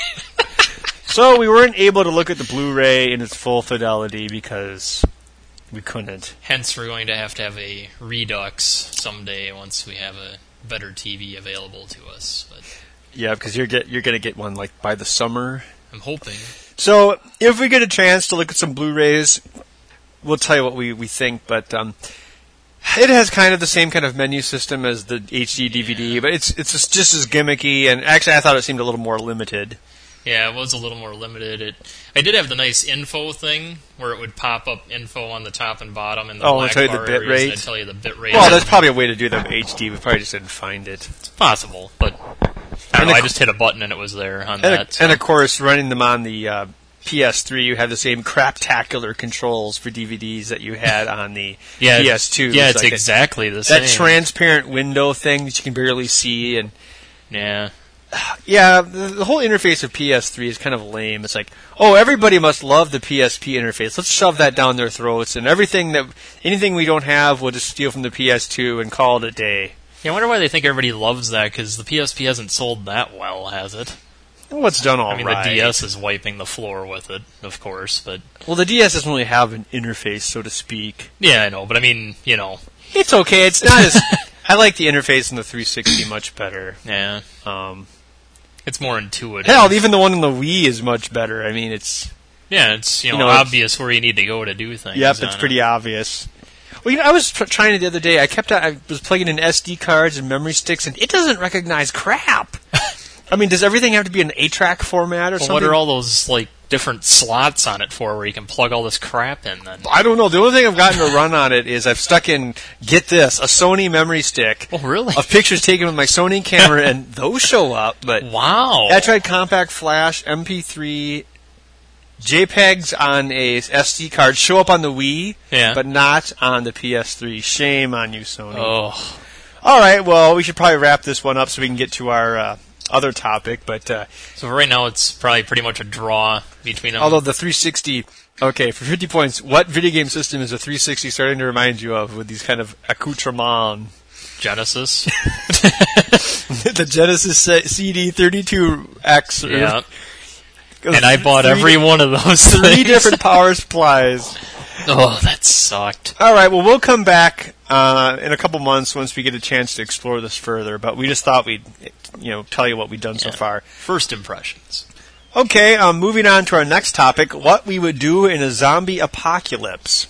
So we weren't able to look at the Blu-ray in its full fidelity because We couldn't. Hence, we're going to have a Redux someday once we have a better TV available to us. But Yeah, because you're going to get one like by the summer. I'm hoping. So if we get a chance to look at some Blu-rays, we'll tell you what we think. But it has kind of the same kind of menu system as the HD DVD, but it's just as gimmicky. And actually, I thought it seemed a little more limited. Yeah, it was a little more limited. I did have the nice info thing where it would pop up info on the top and bottom and the black tell you the bar bit areas, rate? and it'd tell you the bit rate. Well, there's probably a way to do that with HD. We probably just didn't find it. It's possible, but I don't know. I just hit a button and it was there on that. And of course, running them on the PS3, you have the same craptacular controls for DVDs that you had on the PS2. Yeah, it's like exactly the same. That transparent window thing that you can barely see, and yeah, the whole interface of PS3 is kind of lame. It's like, oh, everybody must love the PSP interface. Let's shove that down their throats, and anything we don't have, we'll just steal from the PS2 and call it a day. Yeah, I wonder why they think everybody loves that, because the PSP hasn't sold that well, has it? Well, it's done all right. I mean, the DS is wiping the floor with it, of course, but... Well, the DS doesn't really have an interface, so to speak. Yeah, I know, but I mean, you know... It's okay, it's not as... I like the interface in the 360 much better. Yeah. It's more intuitive. Hell, even the one in the Wii is much better. I mean, it's... Yeah, it's, obvious where you need to go to do things. Yep, it's pretty obvious. Well, I was trying it the other day. I was plugging in SD cards and memory sticks, and it doesn't recognize crap. I mean, does everything have to be in an 8-track format or something? What are all those, different slots on it for where you can plug all this crap in, then? I don't know. The only thing I've gotten to run on it is I've stuck in, get this, a Sony memory stick. Oh, really? Of pictures taken with my Sony camera, and those show up, but... Wow. I tried compact flash, MP3... JPEGs on a SD card show up on the Wii, but not on the PS3. Shame on you, Sony. Oh. All right, well, we should probably wrap this one up so we can get to our other topic. But so right now it's probably pretty much a draw between them. Although the 360... Okay, for 50 points, what video game system is a 360 starting to remind you of with these kind of accoutrements? Genesis. The Genesis CD32X. Yeah. And I bought every one of those Three different power supplies. Oh, that sucked. All right, well, we'll come back in a couple months once we get a chance to explore this further. But we just thought we'd, tell you what we've done so far. First impressions. Okay, moving on to our next topic, what we would do in a zombie apocalypse.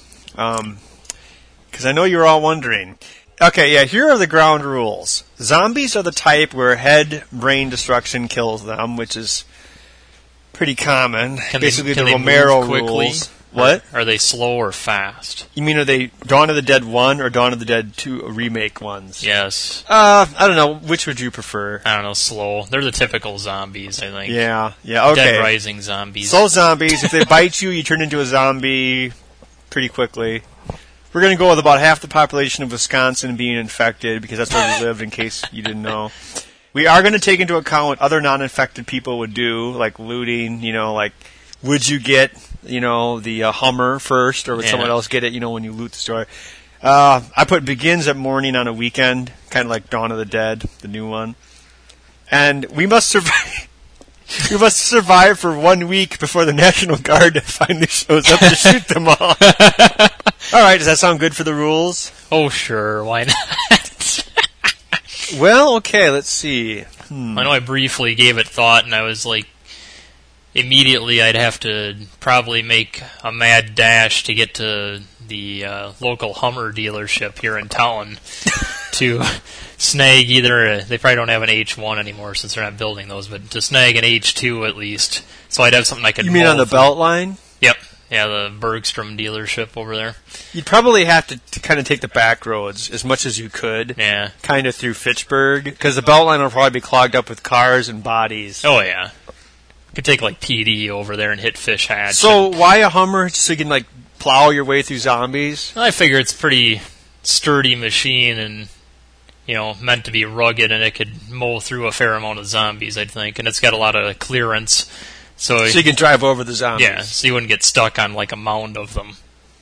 Because I know you're all wondering. Okay, yeah, here are the ground rules. Zombies are the type where head brain destruction kills them, which is... pretty common. Basically, the Romero rules. What? Are they slow or fast? You mean, are they Dawn of the Dead 1 or Dawn of the Dead 2 remake ones? Yes. I don't know. Which would you prefer? I don't know, slow. They're the typical zombies, I think. Yeah, okay. Dead Rising zombies. Slow zombies. If they bite you, you turn into a zombie pretty quickly. We're going to go with about half the population of Wisconsin being infected, because that's where we live, in case you didn't know. We are going to take into account what other non-infected people would do, like looting, would you get, the Hummer first, or would someone else get it, when you loot the store? I put begins at morning on a weekend, kind of like Dawn of the Dead, the new one. And we must survive. We must survive for 1 week before the National Guard finally shows up to shoot them all. All right, does that sound good for the rules? Oh, sure, why not? Well, okay, let's see. I know I briefly gave it thought, and I was like, immediately I'd have to probably make a mad dash to get to the local Hummer dealership here in town to snag either, they probably don't have an H1 anymore since they're not building those, but to snag an H2 at least, so I'd have something I could... You mean on the Beltline? Yep. Yeah, the Bergstrom dealership over there. You'd probably have to kind of take the back roads as much as you could. Yeah. Kind of through Fitchburg, because the Beltline will probably be clogged up with cars and bodies. Oh, yeah. Could take, PD over there and hit Fish Hatch. So why a Hummer? Just so you can, plow your way through zombies? I figure it's a pretty sturdy machine and, meant to be rugged, and it could mow through a fair amount of zombies, I'd think. And it's got a lot of clearance. So you can drive over the zombies. Yeah, so you wouldn't get stuck on, a mound of them.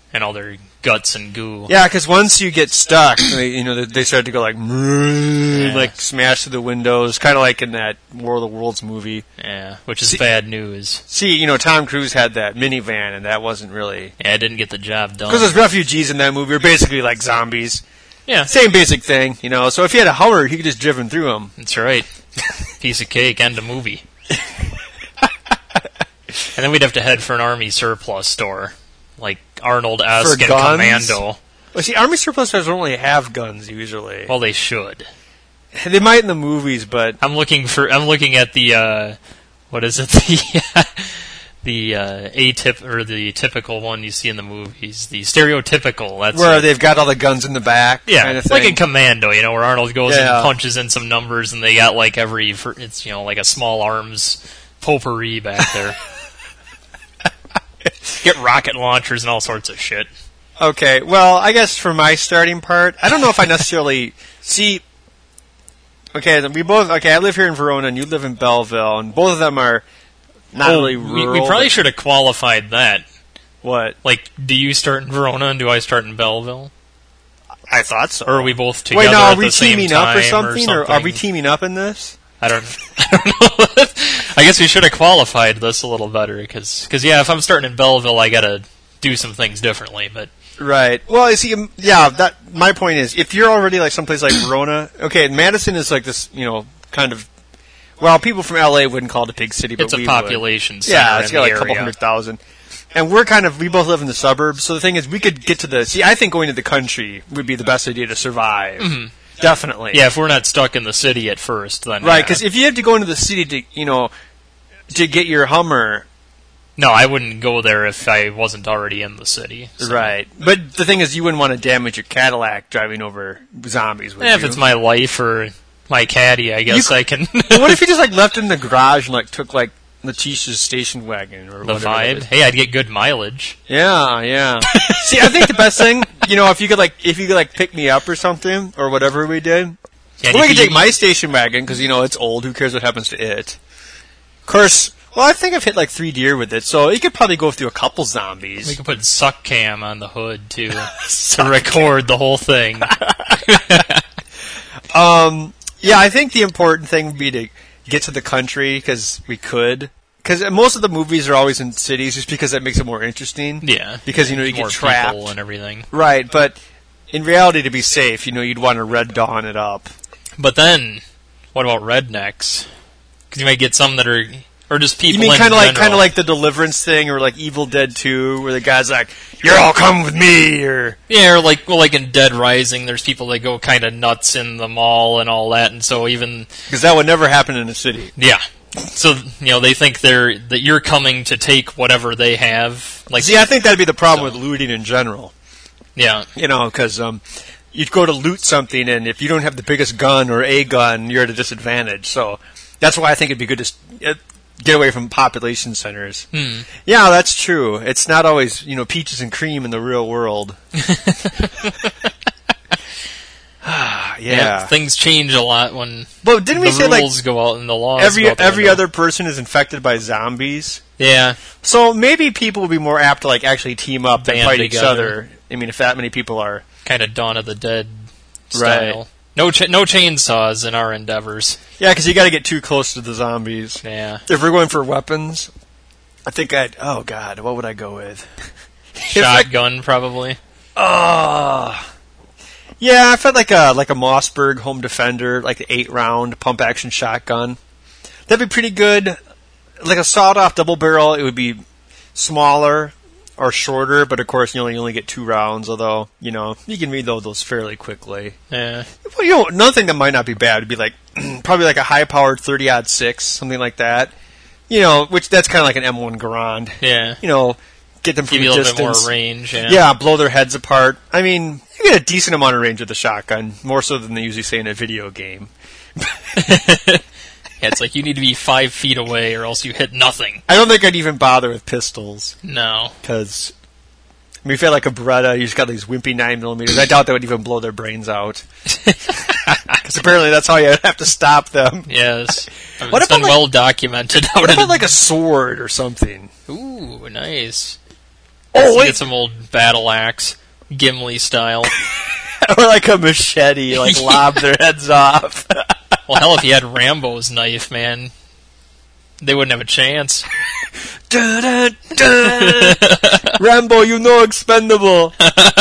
and all their guts and goo. Yeah, because once you get stuck, they start to go like, like smash through the windows, kind of like in that War of the Worlds movie. Yeah, which is bad news. See, Tom Cruise had that minivan, and that wasn't really... Yeah, it didn't get the job done. Because those refugees in that movie are basically like zombies. Yeah. Same basic thing, So if he had a Hummer, he could just driven through them. That's right. Piece of cake and a movie. And then we'd have to head for an Army surplus store. Like Arnold-esque and Commando. Well, see, Army surplus stores don't really have guns, usually. Well, they should. They might in the movies, but... I'm looking at the, what is it? The typical one you see in the movies. The stereotypical. That's where they've got all the guns in the back. Yeah, kind of thing. like in Commando, where Arnold goes and punches in some numbers and they got like it's, like a small arms potpourri back there. Get rocket launchers and all sorts of shit. Okay, well, I guess for my starting part, I don't know if I necessarily see... Okay, I live here in Verona and you live in Belleville, and both of them are not really rural. We probably should have qualified that. What? Like, do you start in Verona and do I start in Belleville? I thought so. Or are we both together at the same time? Wait, no, are we teaming up or something? Or are we teaming up in this? I don't know. I guess we should have qualified this a little better, because if I'm starting in Belleville, I gotta do some things differently, but... Right. Well, you see, my point is, if you're already like someplace like Verona, okay, Madison is like this, kind of... Well, people from LA wouldn't call it a big city, but it's a population center. Yeah, it's got like a couple 100,000. And we both live in the suburbs, so the thing is, we could get to I think going to the country would be the best idea to survive. Mm-hmm. Definitely. Yeah, if we're not stuck in the city at first, then... Right, because if you have to go into the city to get your Hummer... No, I wouldn't go there if I wasn't already in the city. So. Right. But the thing is, you wouldn't want to damage your Cadillac driving over zombies, would you? If it's my life or my caddy, I guess I can... What if you just left it in the garage and took Letitia's station wagon or the Vibe? Hey, I'd get good mileage. Yeah. See, I think the best thing, if you could pick me up or something, or whatever we did. Yeah, we could take my station wagon, because, it's old. Who cares what happens to it? Of course, well, I think I've hit 3 deer with it, so it could probably go through a couple zombies. We could put suck cam on the hood, too, to record the whole thing. Yeah, I think the important thing would be to get to the country, because we could. Because most of the movies are always in cities, just because that makes it more interesting. Yeah. Because, you get trapped. People and everything. Right, but in reality, to be safe, you'd want to Red Dawn it up. But then, what about rednecks? Because you might get some that are... Or just people. You mean kind of like the Deliverance thing, or like Evil Dead 2, where the guy's like, "You're all coming with me," or or like in Dead Rising, there's people that go kind of nuts in the mall and all that, and so even because that would never happen in a city. Yeah, so they think that you're coming to take whatever they have. See, I think that'd be the problem with looting in general. Yeah, because you'd go to loot something, and if you don't have the biggest gun or a gun, you're at a disadvantage. So that's why I think it'd be good to get away from population centers. Yeah, that's true. It's not always, peaches and cream in the real world. Yeah. Things change a lot when didn't we say rules go out and the laws every other person is infected by zombies? Yeah. So maybe people would be more apt to actually team up and fight each other. I mean, if that many people are kind of Dawn of the Dead style. Right. No chainsaws in our endeavors. Yeah, because you got to get too close to the zombies. Yeah. If we're going for weapons, I think oh God, what would I go with? Shotgun, probably. Oh. Yeah, I felt like a Mossberg Home Defender, like the 8-round pump action shotgun. That'd be pretty good. Like a sawed-off double barrel, it would be smaller or shorter, but of course you only get 2 rounds, although, you can reload those fairly quickly. Yeah. Well, another thing that might not be bad would be probably a high-powered 30-06, something like that. Which that's kind of like an M1 Garand. Yeah. Get them from a a little distance. bit more range, yeah. Yeah, blow their heads apart. I mean, you get a decent amount of range with the shotgun, more so than they usually say in a video game. Yeah, it's like you need to be 5 feet away or else you hit nothing. I don't think I'd even bother with pistols. No. Because, if you had a Beretta, you just got these wimpy 9mm, I doubt that would even blow their brains out. Because apparently that's how you have to stop them. Yes. It's been well documented. What about a sword or something? Ooh, nice. Oh, wait. Get some old battle axe, Gimli style. Or like a machete, like lob their heads off. Well, hell, if you had Rambo's knife, man, they wouldn't have a chance. Dun, dun, dun. Rambo, you know expendable.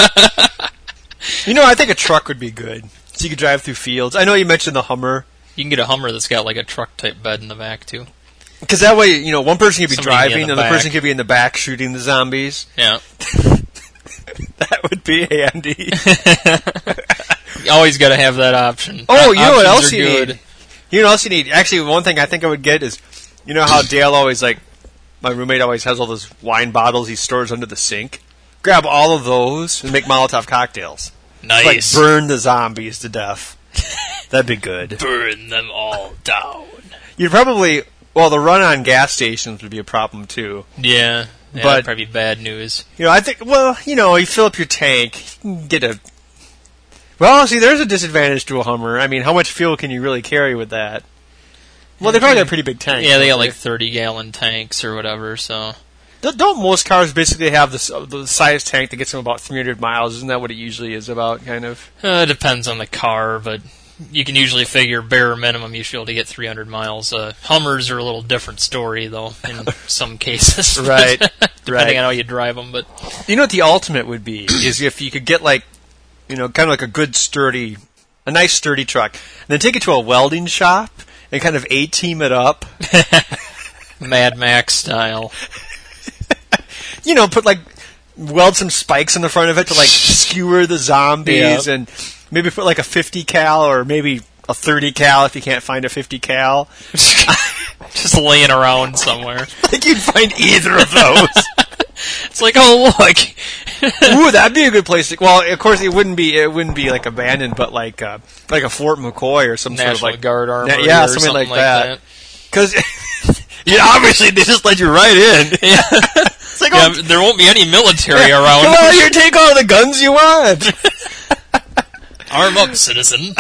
I think a truck would be good. So you could drive through fields. I know you mentioned the Hummer. You can get a Hummer that's got like a truck-type bed in the back, too. Because that way, one person could be Somebody driving and the person could be in the back shooting the zombies. Yeah. That would be handy. You always got to have that option. Oh, you know what else Options are you good. need? You know what else you need? Actually, one thing I think I would get is, how Dale always, my roommate always has all those wine bottles he stores under the sink? Grab all of those and make Molotov cocktails. Nice. Burn the zombies to death. That'd be good. Burn them all down. You'd probably... Well, the run on gas stations would be a problem, too. Yeah, but that'd probably be bad news. I think, you fill up your tank, you can get a... Well, see, there's a disadvantage to a Hummer. I mean, how much fuel can you really carry with that? Well, they probably got a pretty big tank. Yeah, they got like 30-gallon tanks or whatever, so... Don't most cars basically have the size tank that gets them about 300 miles? Isn't that what it usually is about, kind of? It depends on the car, but you can usually figure bare minimum you should be able to get 300 miles. Hummers are a little different story, though, in some cases. Right. Depending on how you drive them, but... You know what the ultimate would be? Is if you could get, kind of like a nice sturdy truck, and then take it to a welding shop and kind of A-team it up. Mad Max style. Put weld some spikes in the front of it to skewer the zombies, and maybe put a 50 cal or maybe a 30 cal if you can't find a 50 cal. Just laying around somewhere. You'd find either of those. It's like, oh look. Ooh, that'd be a good place to... Well, of course it wouldn't be abandoned, but like a Fort McCoy or some National sort of Guard armory yeah, or something like that. that. Because obviously they just let you right in. Yeah. It's like, There won't be any military around. Come on, here, take all the guns you want. Arm up, citizen.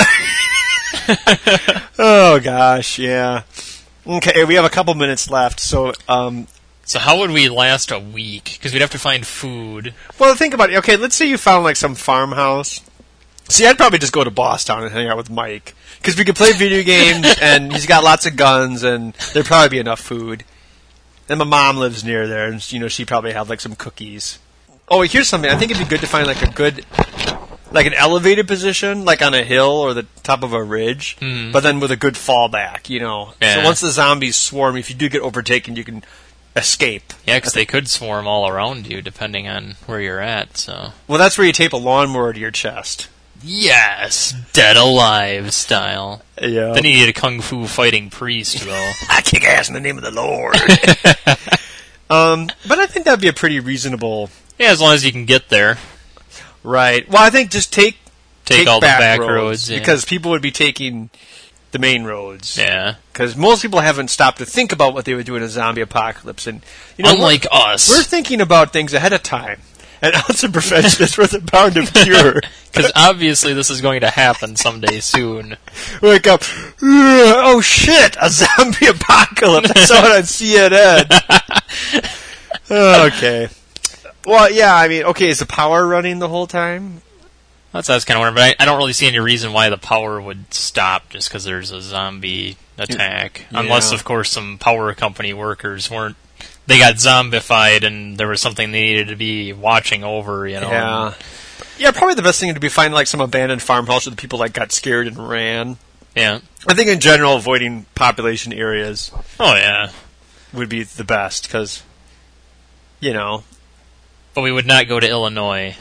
Oh gosh, yeah. Okay, we have a couple minutes left, so So how would we last a week? Because we'd have to find food. Well, think about it. Okay, let's say you found some farmhouse. See, I'd probably just go to Boston and hang out with Mike. Because we could play video games, and he's got lots of guns, and there'd probably be enough food. And my mom lives near there, and she'd probably have some cookies. Oh, here's something. I think it'd be good to find a good, an elevated position, on a hill or the top of a ridge, but then with a good fallback, Yeah. So once the zombies swarm, if you do get overtaken, you can escape. Yeah, because they could swarm all around you, depending on where you're at, so... Well, that's where you tape a lawnmower to your chest. Yes! Dead Alive style. Yeah. Then you need a kung fu fighting priest, though. I kick ass in the name of the Lord. But I think that'd be a pretty reasonable... Yeah, as long as you can get there. Right. Well, I think just take all the back roads. Yeah. Because people would be taking the main roads. Yeah. Because most people haven't stopped to think about what they would do in a zombie apocalypse. And unlike us. We're thinking about things ahead of time. An ounce of prevention is worth a pound of cure. Because obviously this is going to happen someday soon. Wake up. Oh, shit. A zombie apocalypse. I saw it on CNN. Okay. Well, yeah, I mean, okay, is the power running the whole time? That's kind of weird, but I don't really see any reason why the power would stop just because there's a zombie attack. Yeah. Unless, of course, some power company workers they got zombified and there was something they needed to be watching over, Yeah. Yeah, probably the best thing would be find some abandoned farmhouse where the people got scared and ran. Yeah. I think in general avoiding population areas. Oh, yeah. Would be the best because, But we would not go to Illinois.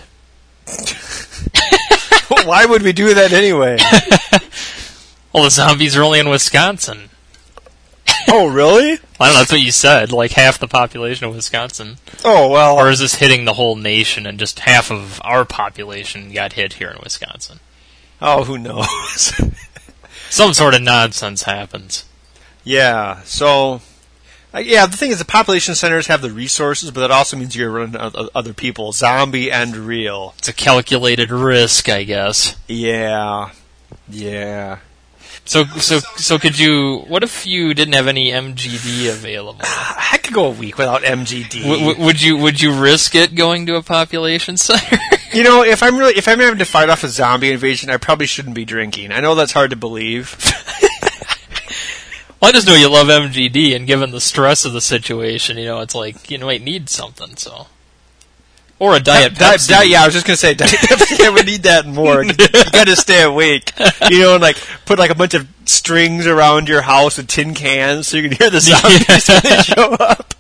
Why would we do that anyway? Well, the zombies are only in Wisconsin. Oh, really? I don't know, that's what you said, half the population of Wisconsin. Oh, well... Or is this hitting the whole nation and just half of our population got hit here in Wisconsin? Oh, who knows? Some sort of nonsense happens. Yeah, so... the thing is the population centers have the resources, but that also means you're running other people, zombie and real. It's a calculated risk, I guess. Yeah. So could you? What if you didn't have any MGD available? I could go a week without MGD. Would you risk it going to a population center? You know, if I'm having to fight off a zombie invasion, I probably shouldn't be drinking. I know that's hard to believe. Well, I just know you love MGD, and given the stress of the situation, it's like you might need something. So, or a Diet Pepsi. Yeah, I was just gonna say Diet Pepsi. I would need that more. You gotta stay awake. And like put like a bunch of strings around your house with tin cans so you can hear the zombies when they show up.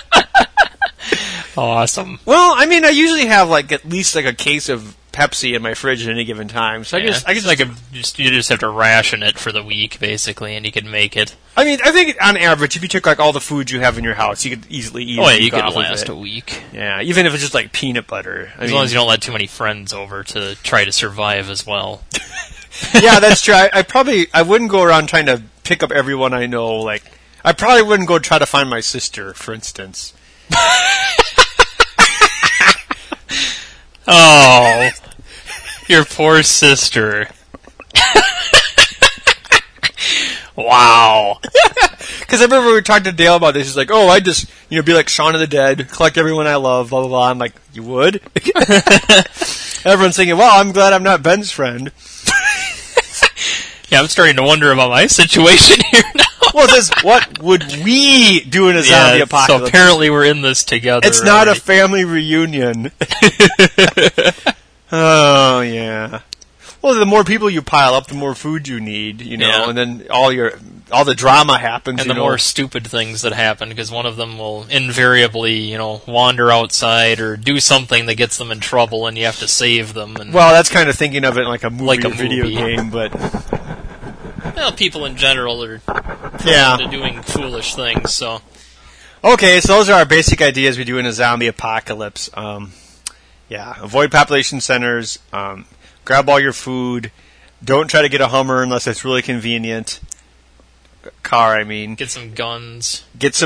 Awesome. Well, I mean, I usually have like at least like a case of Pepsi in my fridge at any given time. So you just have to ration it for the week basically, and you can make it. I mean, I think on average, if you took like all the food you have in your house, you could easily eat. Oh yeah, you could last a week. Yeah, even if it's just like peanut butter. As long as you don't let too many friends over to try to survive as well. Yeah, that's true. I wouldn't go around trying to pick up everyone I know. Like, I probably wouldn't go try to find my sister, for instance. Oh, your poor sister. Wow. Because I remember we were talking to Dale about this. He's like, oh, I just, be like Shaun of the Dead, collect everyone I love, blah, blah, blah. I'm like, you would? Everyone's thinking, well, I'm glad I'm not Ben's friend. Yeah, I'm starting to wonder about my situation here now. Well, what would we do in a zombie apocalypse? So apparently we're in this together. It's not a family reunion. Oh, yeah. Well, the more people you pile up, the more food you need, and then all the drama happens. And the more stupid things that happen, because one of them will invariably, wander outside or do something that gets them in trouble, and you have to save them. And well, that's kind of thinking of it like a movie or video game, but... Well, people in general are into doing foolish things, so... Okay, so those are our basic ideas we do in a zombie apocalypse. Avoid population centers, grab all your food, don't try to get a Hummer unless it's really convenient. Car, I mean. Get some guns.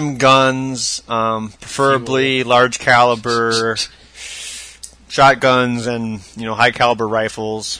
Preferably large caliber shotguns and, high caliber rifles.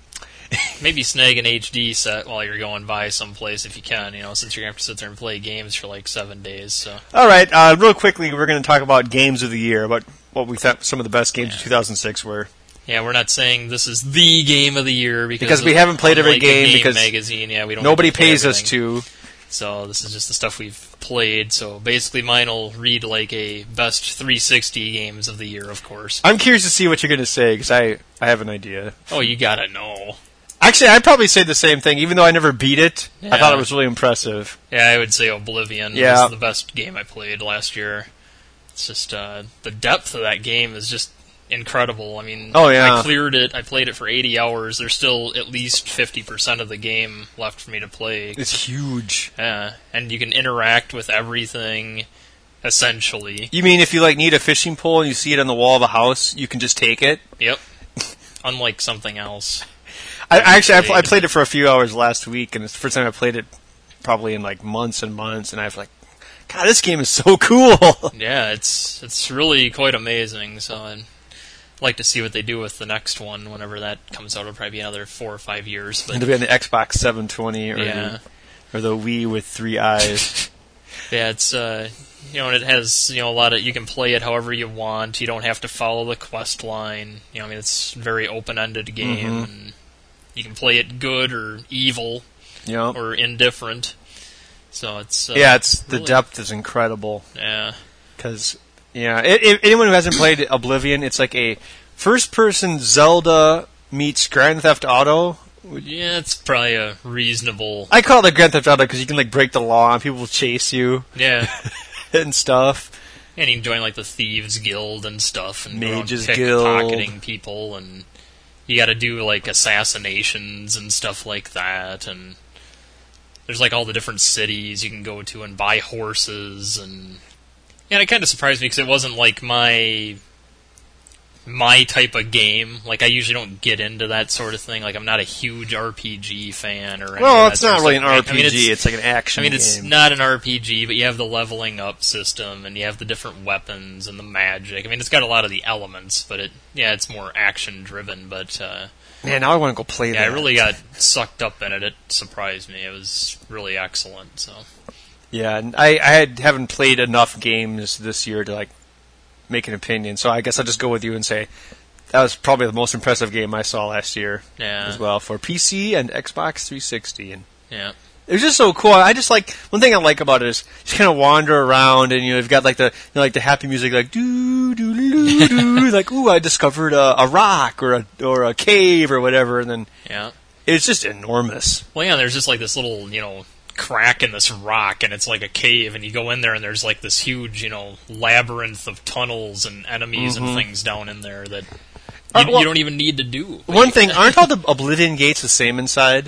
Maybe snag an HD set while you're going by someplace if you can, since you're going to have to sit there and play games for like 7 days. So. All right, real quickly, we're going to talk about games of the year, about what we thought some of the best games of 2006 were. Yeah, we're not saying this is the game of the year because we haven't played every game because magazine. Yeah, we don't. Nobody pays us to. So this is just the stuff we've played. So basically, mine will read like a best 360 games of the year, of course. I'm curious to see what you're going to say because I have an idea. Oh, you gotta know. Actually, I'd probably say the same thing, even though I never beat it. Yeah. I thought it was really impressive. Yeah, I would say Oblivion was the best game I played last year. It's just the depth of that game is just incredible. I mean, I cleared it. I played it for 80 hours. There's still at least 50% of the game left for me to play. It's huge. Yeah, and you can interact with everything, essentially. You mean if you need a fishing pole and you see it on the wall of a house, you can just take it? Yep. Unlike something else. I played it for a few hours last week, and it's the first time I played it probably in months and months, and I was like, God, this game is so cool. Yeah, it's really quite amazing. So I'd like to see what they do with the next one whenever that comes out. It'll probably be another 4 or 5 years. But it'll be on the Xbox 720 or the Wii with 3 eyes. Yeah, it's and it has a lot of, you can play it however you want. You don't have to follow the quest line. It's a very open-ended game. Mm-hmm. And you can play it good or evil or indifferent. So it's the depth is incredible. Yeah, because anyone who hasn't played Oblivion, it's like a first-person Zelda meets Grand Theft Auto. Yeah, it's probably a reasonable. I call it like Grand Theft Auto because you can break the law and people will chase you. Yeah, and stuff. And you can join the Thieves Guild and stuff, and Mages Guild, pocketing people, and you got to do assassinations and stuff like that, and there's all the different cities you can go to and buy horses, and it kind of surprised me because it wasn't my my type of game. Like, I usually don't get into that sort of thing. Like, I'm not a huge RPG fan or anything. Well, it's not really an RPG. It's like an action game. It's not an RPG, but you have the leveling up system, and you have the different weapons and the magic. I mean, it's got a lot of the elements, but it's more action-driven, but... Man, now I want to go play that. Yeah, I really got sucked up in it. It surprised me. It was really excellent, so... Yeah, and I haven't played enough games this year to, like, make an opinion, so I guess I'll just go with you and say that was probably the most impressive game I saw last year as well for PC and Xbox 360. And yeah, it was just so cool. I just like, one thing I like about it is you kind of wander around and you've got like the like the happy music, like doo doo doo doo, like ooh, I discovered a rock or a cave or whatever, and then it's just enormous. Well, yeah, there's just like this little crack in this rock, and it's like a cave, and you go in there and there's like this huge labyrinth of tunnels and enemies and things down in there that you don't even need to do. One thing, aren't all the Oblivion gates the same inside?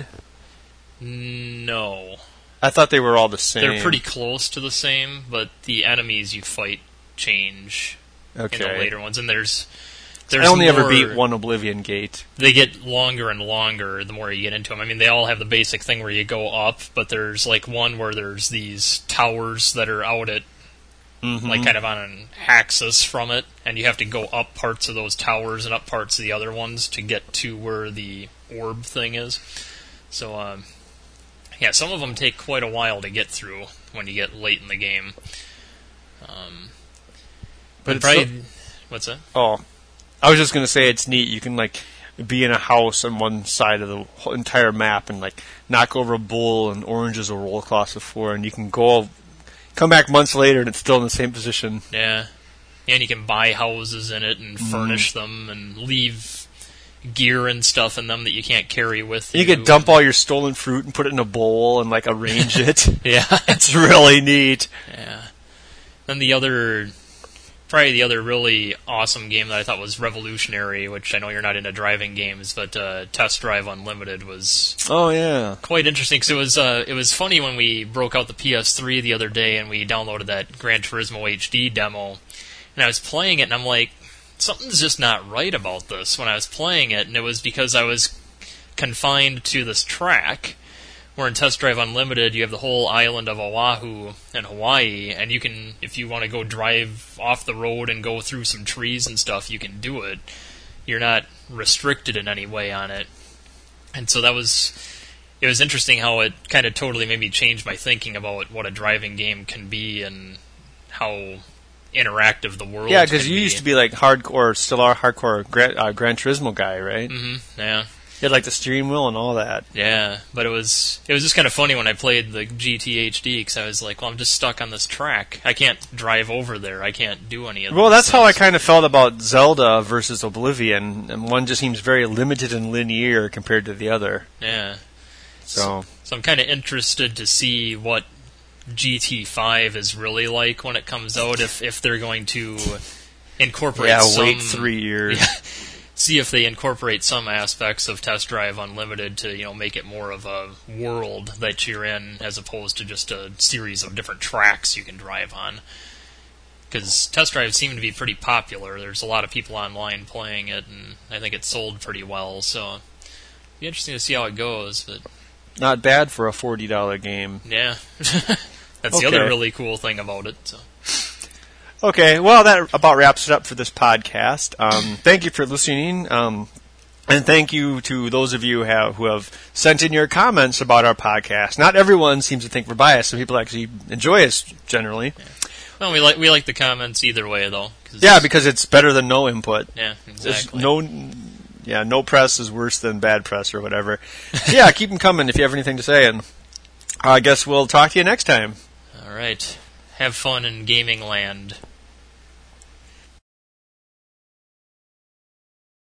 No, I thought they were all the same. They're pretty close to the same, but the enemies you fight change in the later ones, and there's I only ever beat one Oblivion gate. They get longer and longer the more you get into them. I mean, they all have the basic thing where you go up, but there's like one where there's these towers that are out at, like kind of on an axis from it, and you have to go up parts of those towers and up parts of the other ones to get to where the orb thing is. So, some of them take quite a while to get through when you get late in the game. But probably... What's that? Oh, I was just going to say it's neat. You can, like, be in a house on one side of the whole entire map and, like, knock over a bull and oranges will roll across the floor, and you can come back months later and it's still in the same position. Yeah. And you can buy houses in it and furnish them and leave gear and stuff in them that you can't carry with you. You can dump all your stolen fruit and put it in a bowl and, like, arrange it. Yeah. It's really neat. Yeah. Then probably the other really awesome game that I thought was revolutionary, which I know you're not into driving games, but Test Drive Unlimited was quite interesting, because it was funny when we broke out the PS3 the other day and we downloaded that Gran Turismo HD demo, and I was playing it and I'm like, something's just not right about this when I was playing it, and it was because I was confined to this track. Where in Test Drive Unlimited, you have the whole island of Oahu in Hawaii, and you can, if you want to go drive off the road and go through some trees and stuff, you can do it. You're not restricted in any way on it. And so it was interesting how it kind of totally made me change my thinking about what a driving game can be and how interactive the world can be. Yeah, because you used to be like hardcore, still are hardcore Gran Turismo guy, right? Mm-hmm, yeah. You had like the steering wheel and all that. Yeah, but it was just kind of funny when I played the GT HD, because I was like, well, I'm just stuck on this track. I can't drive over there. I can't do any of that. Well, that's how I kind of felt about Zelda versus Oblivion, and one just seems very limited and linear compared to the other. Yeah. So I'm kind of interested to see what GT5 is really like when it comes out, if they're going to incorporate wait 3 years. Yeah. See if they incorporate some aspects of Test Drive Unlimited to, make it more of a world that you're in, as opposed to just a series of different tracks you can drive on. Because Test Drive seemed to be pretty popular. There's a lot of people online playing it, and I think it sold pretty well. So it'd be interesting to see how it goes. But not bad for a $40 game. Yeah, that's the other really cool thing about it. So. Okay, well, that about wraps it up for this podcast. Thank you for listening, and thank you to those of you who have sent in your comments about our podcast. Not everyone seems to think we're biased. Some people actually enjoy us generally. Yeah. Well, we like the comments either way, though. Because it's better than no input. Yeah, exactly. No press is worse than bad press or whatever. Yeah, keep them coming if you have anything to say, and I guess we'll talk to you next time. All right. Have fun in gaming land.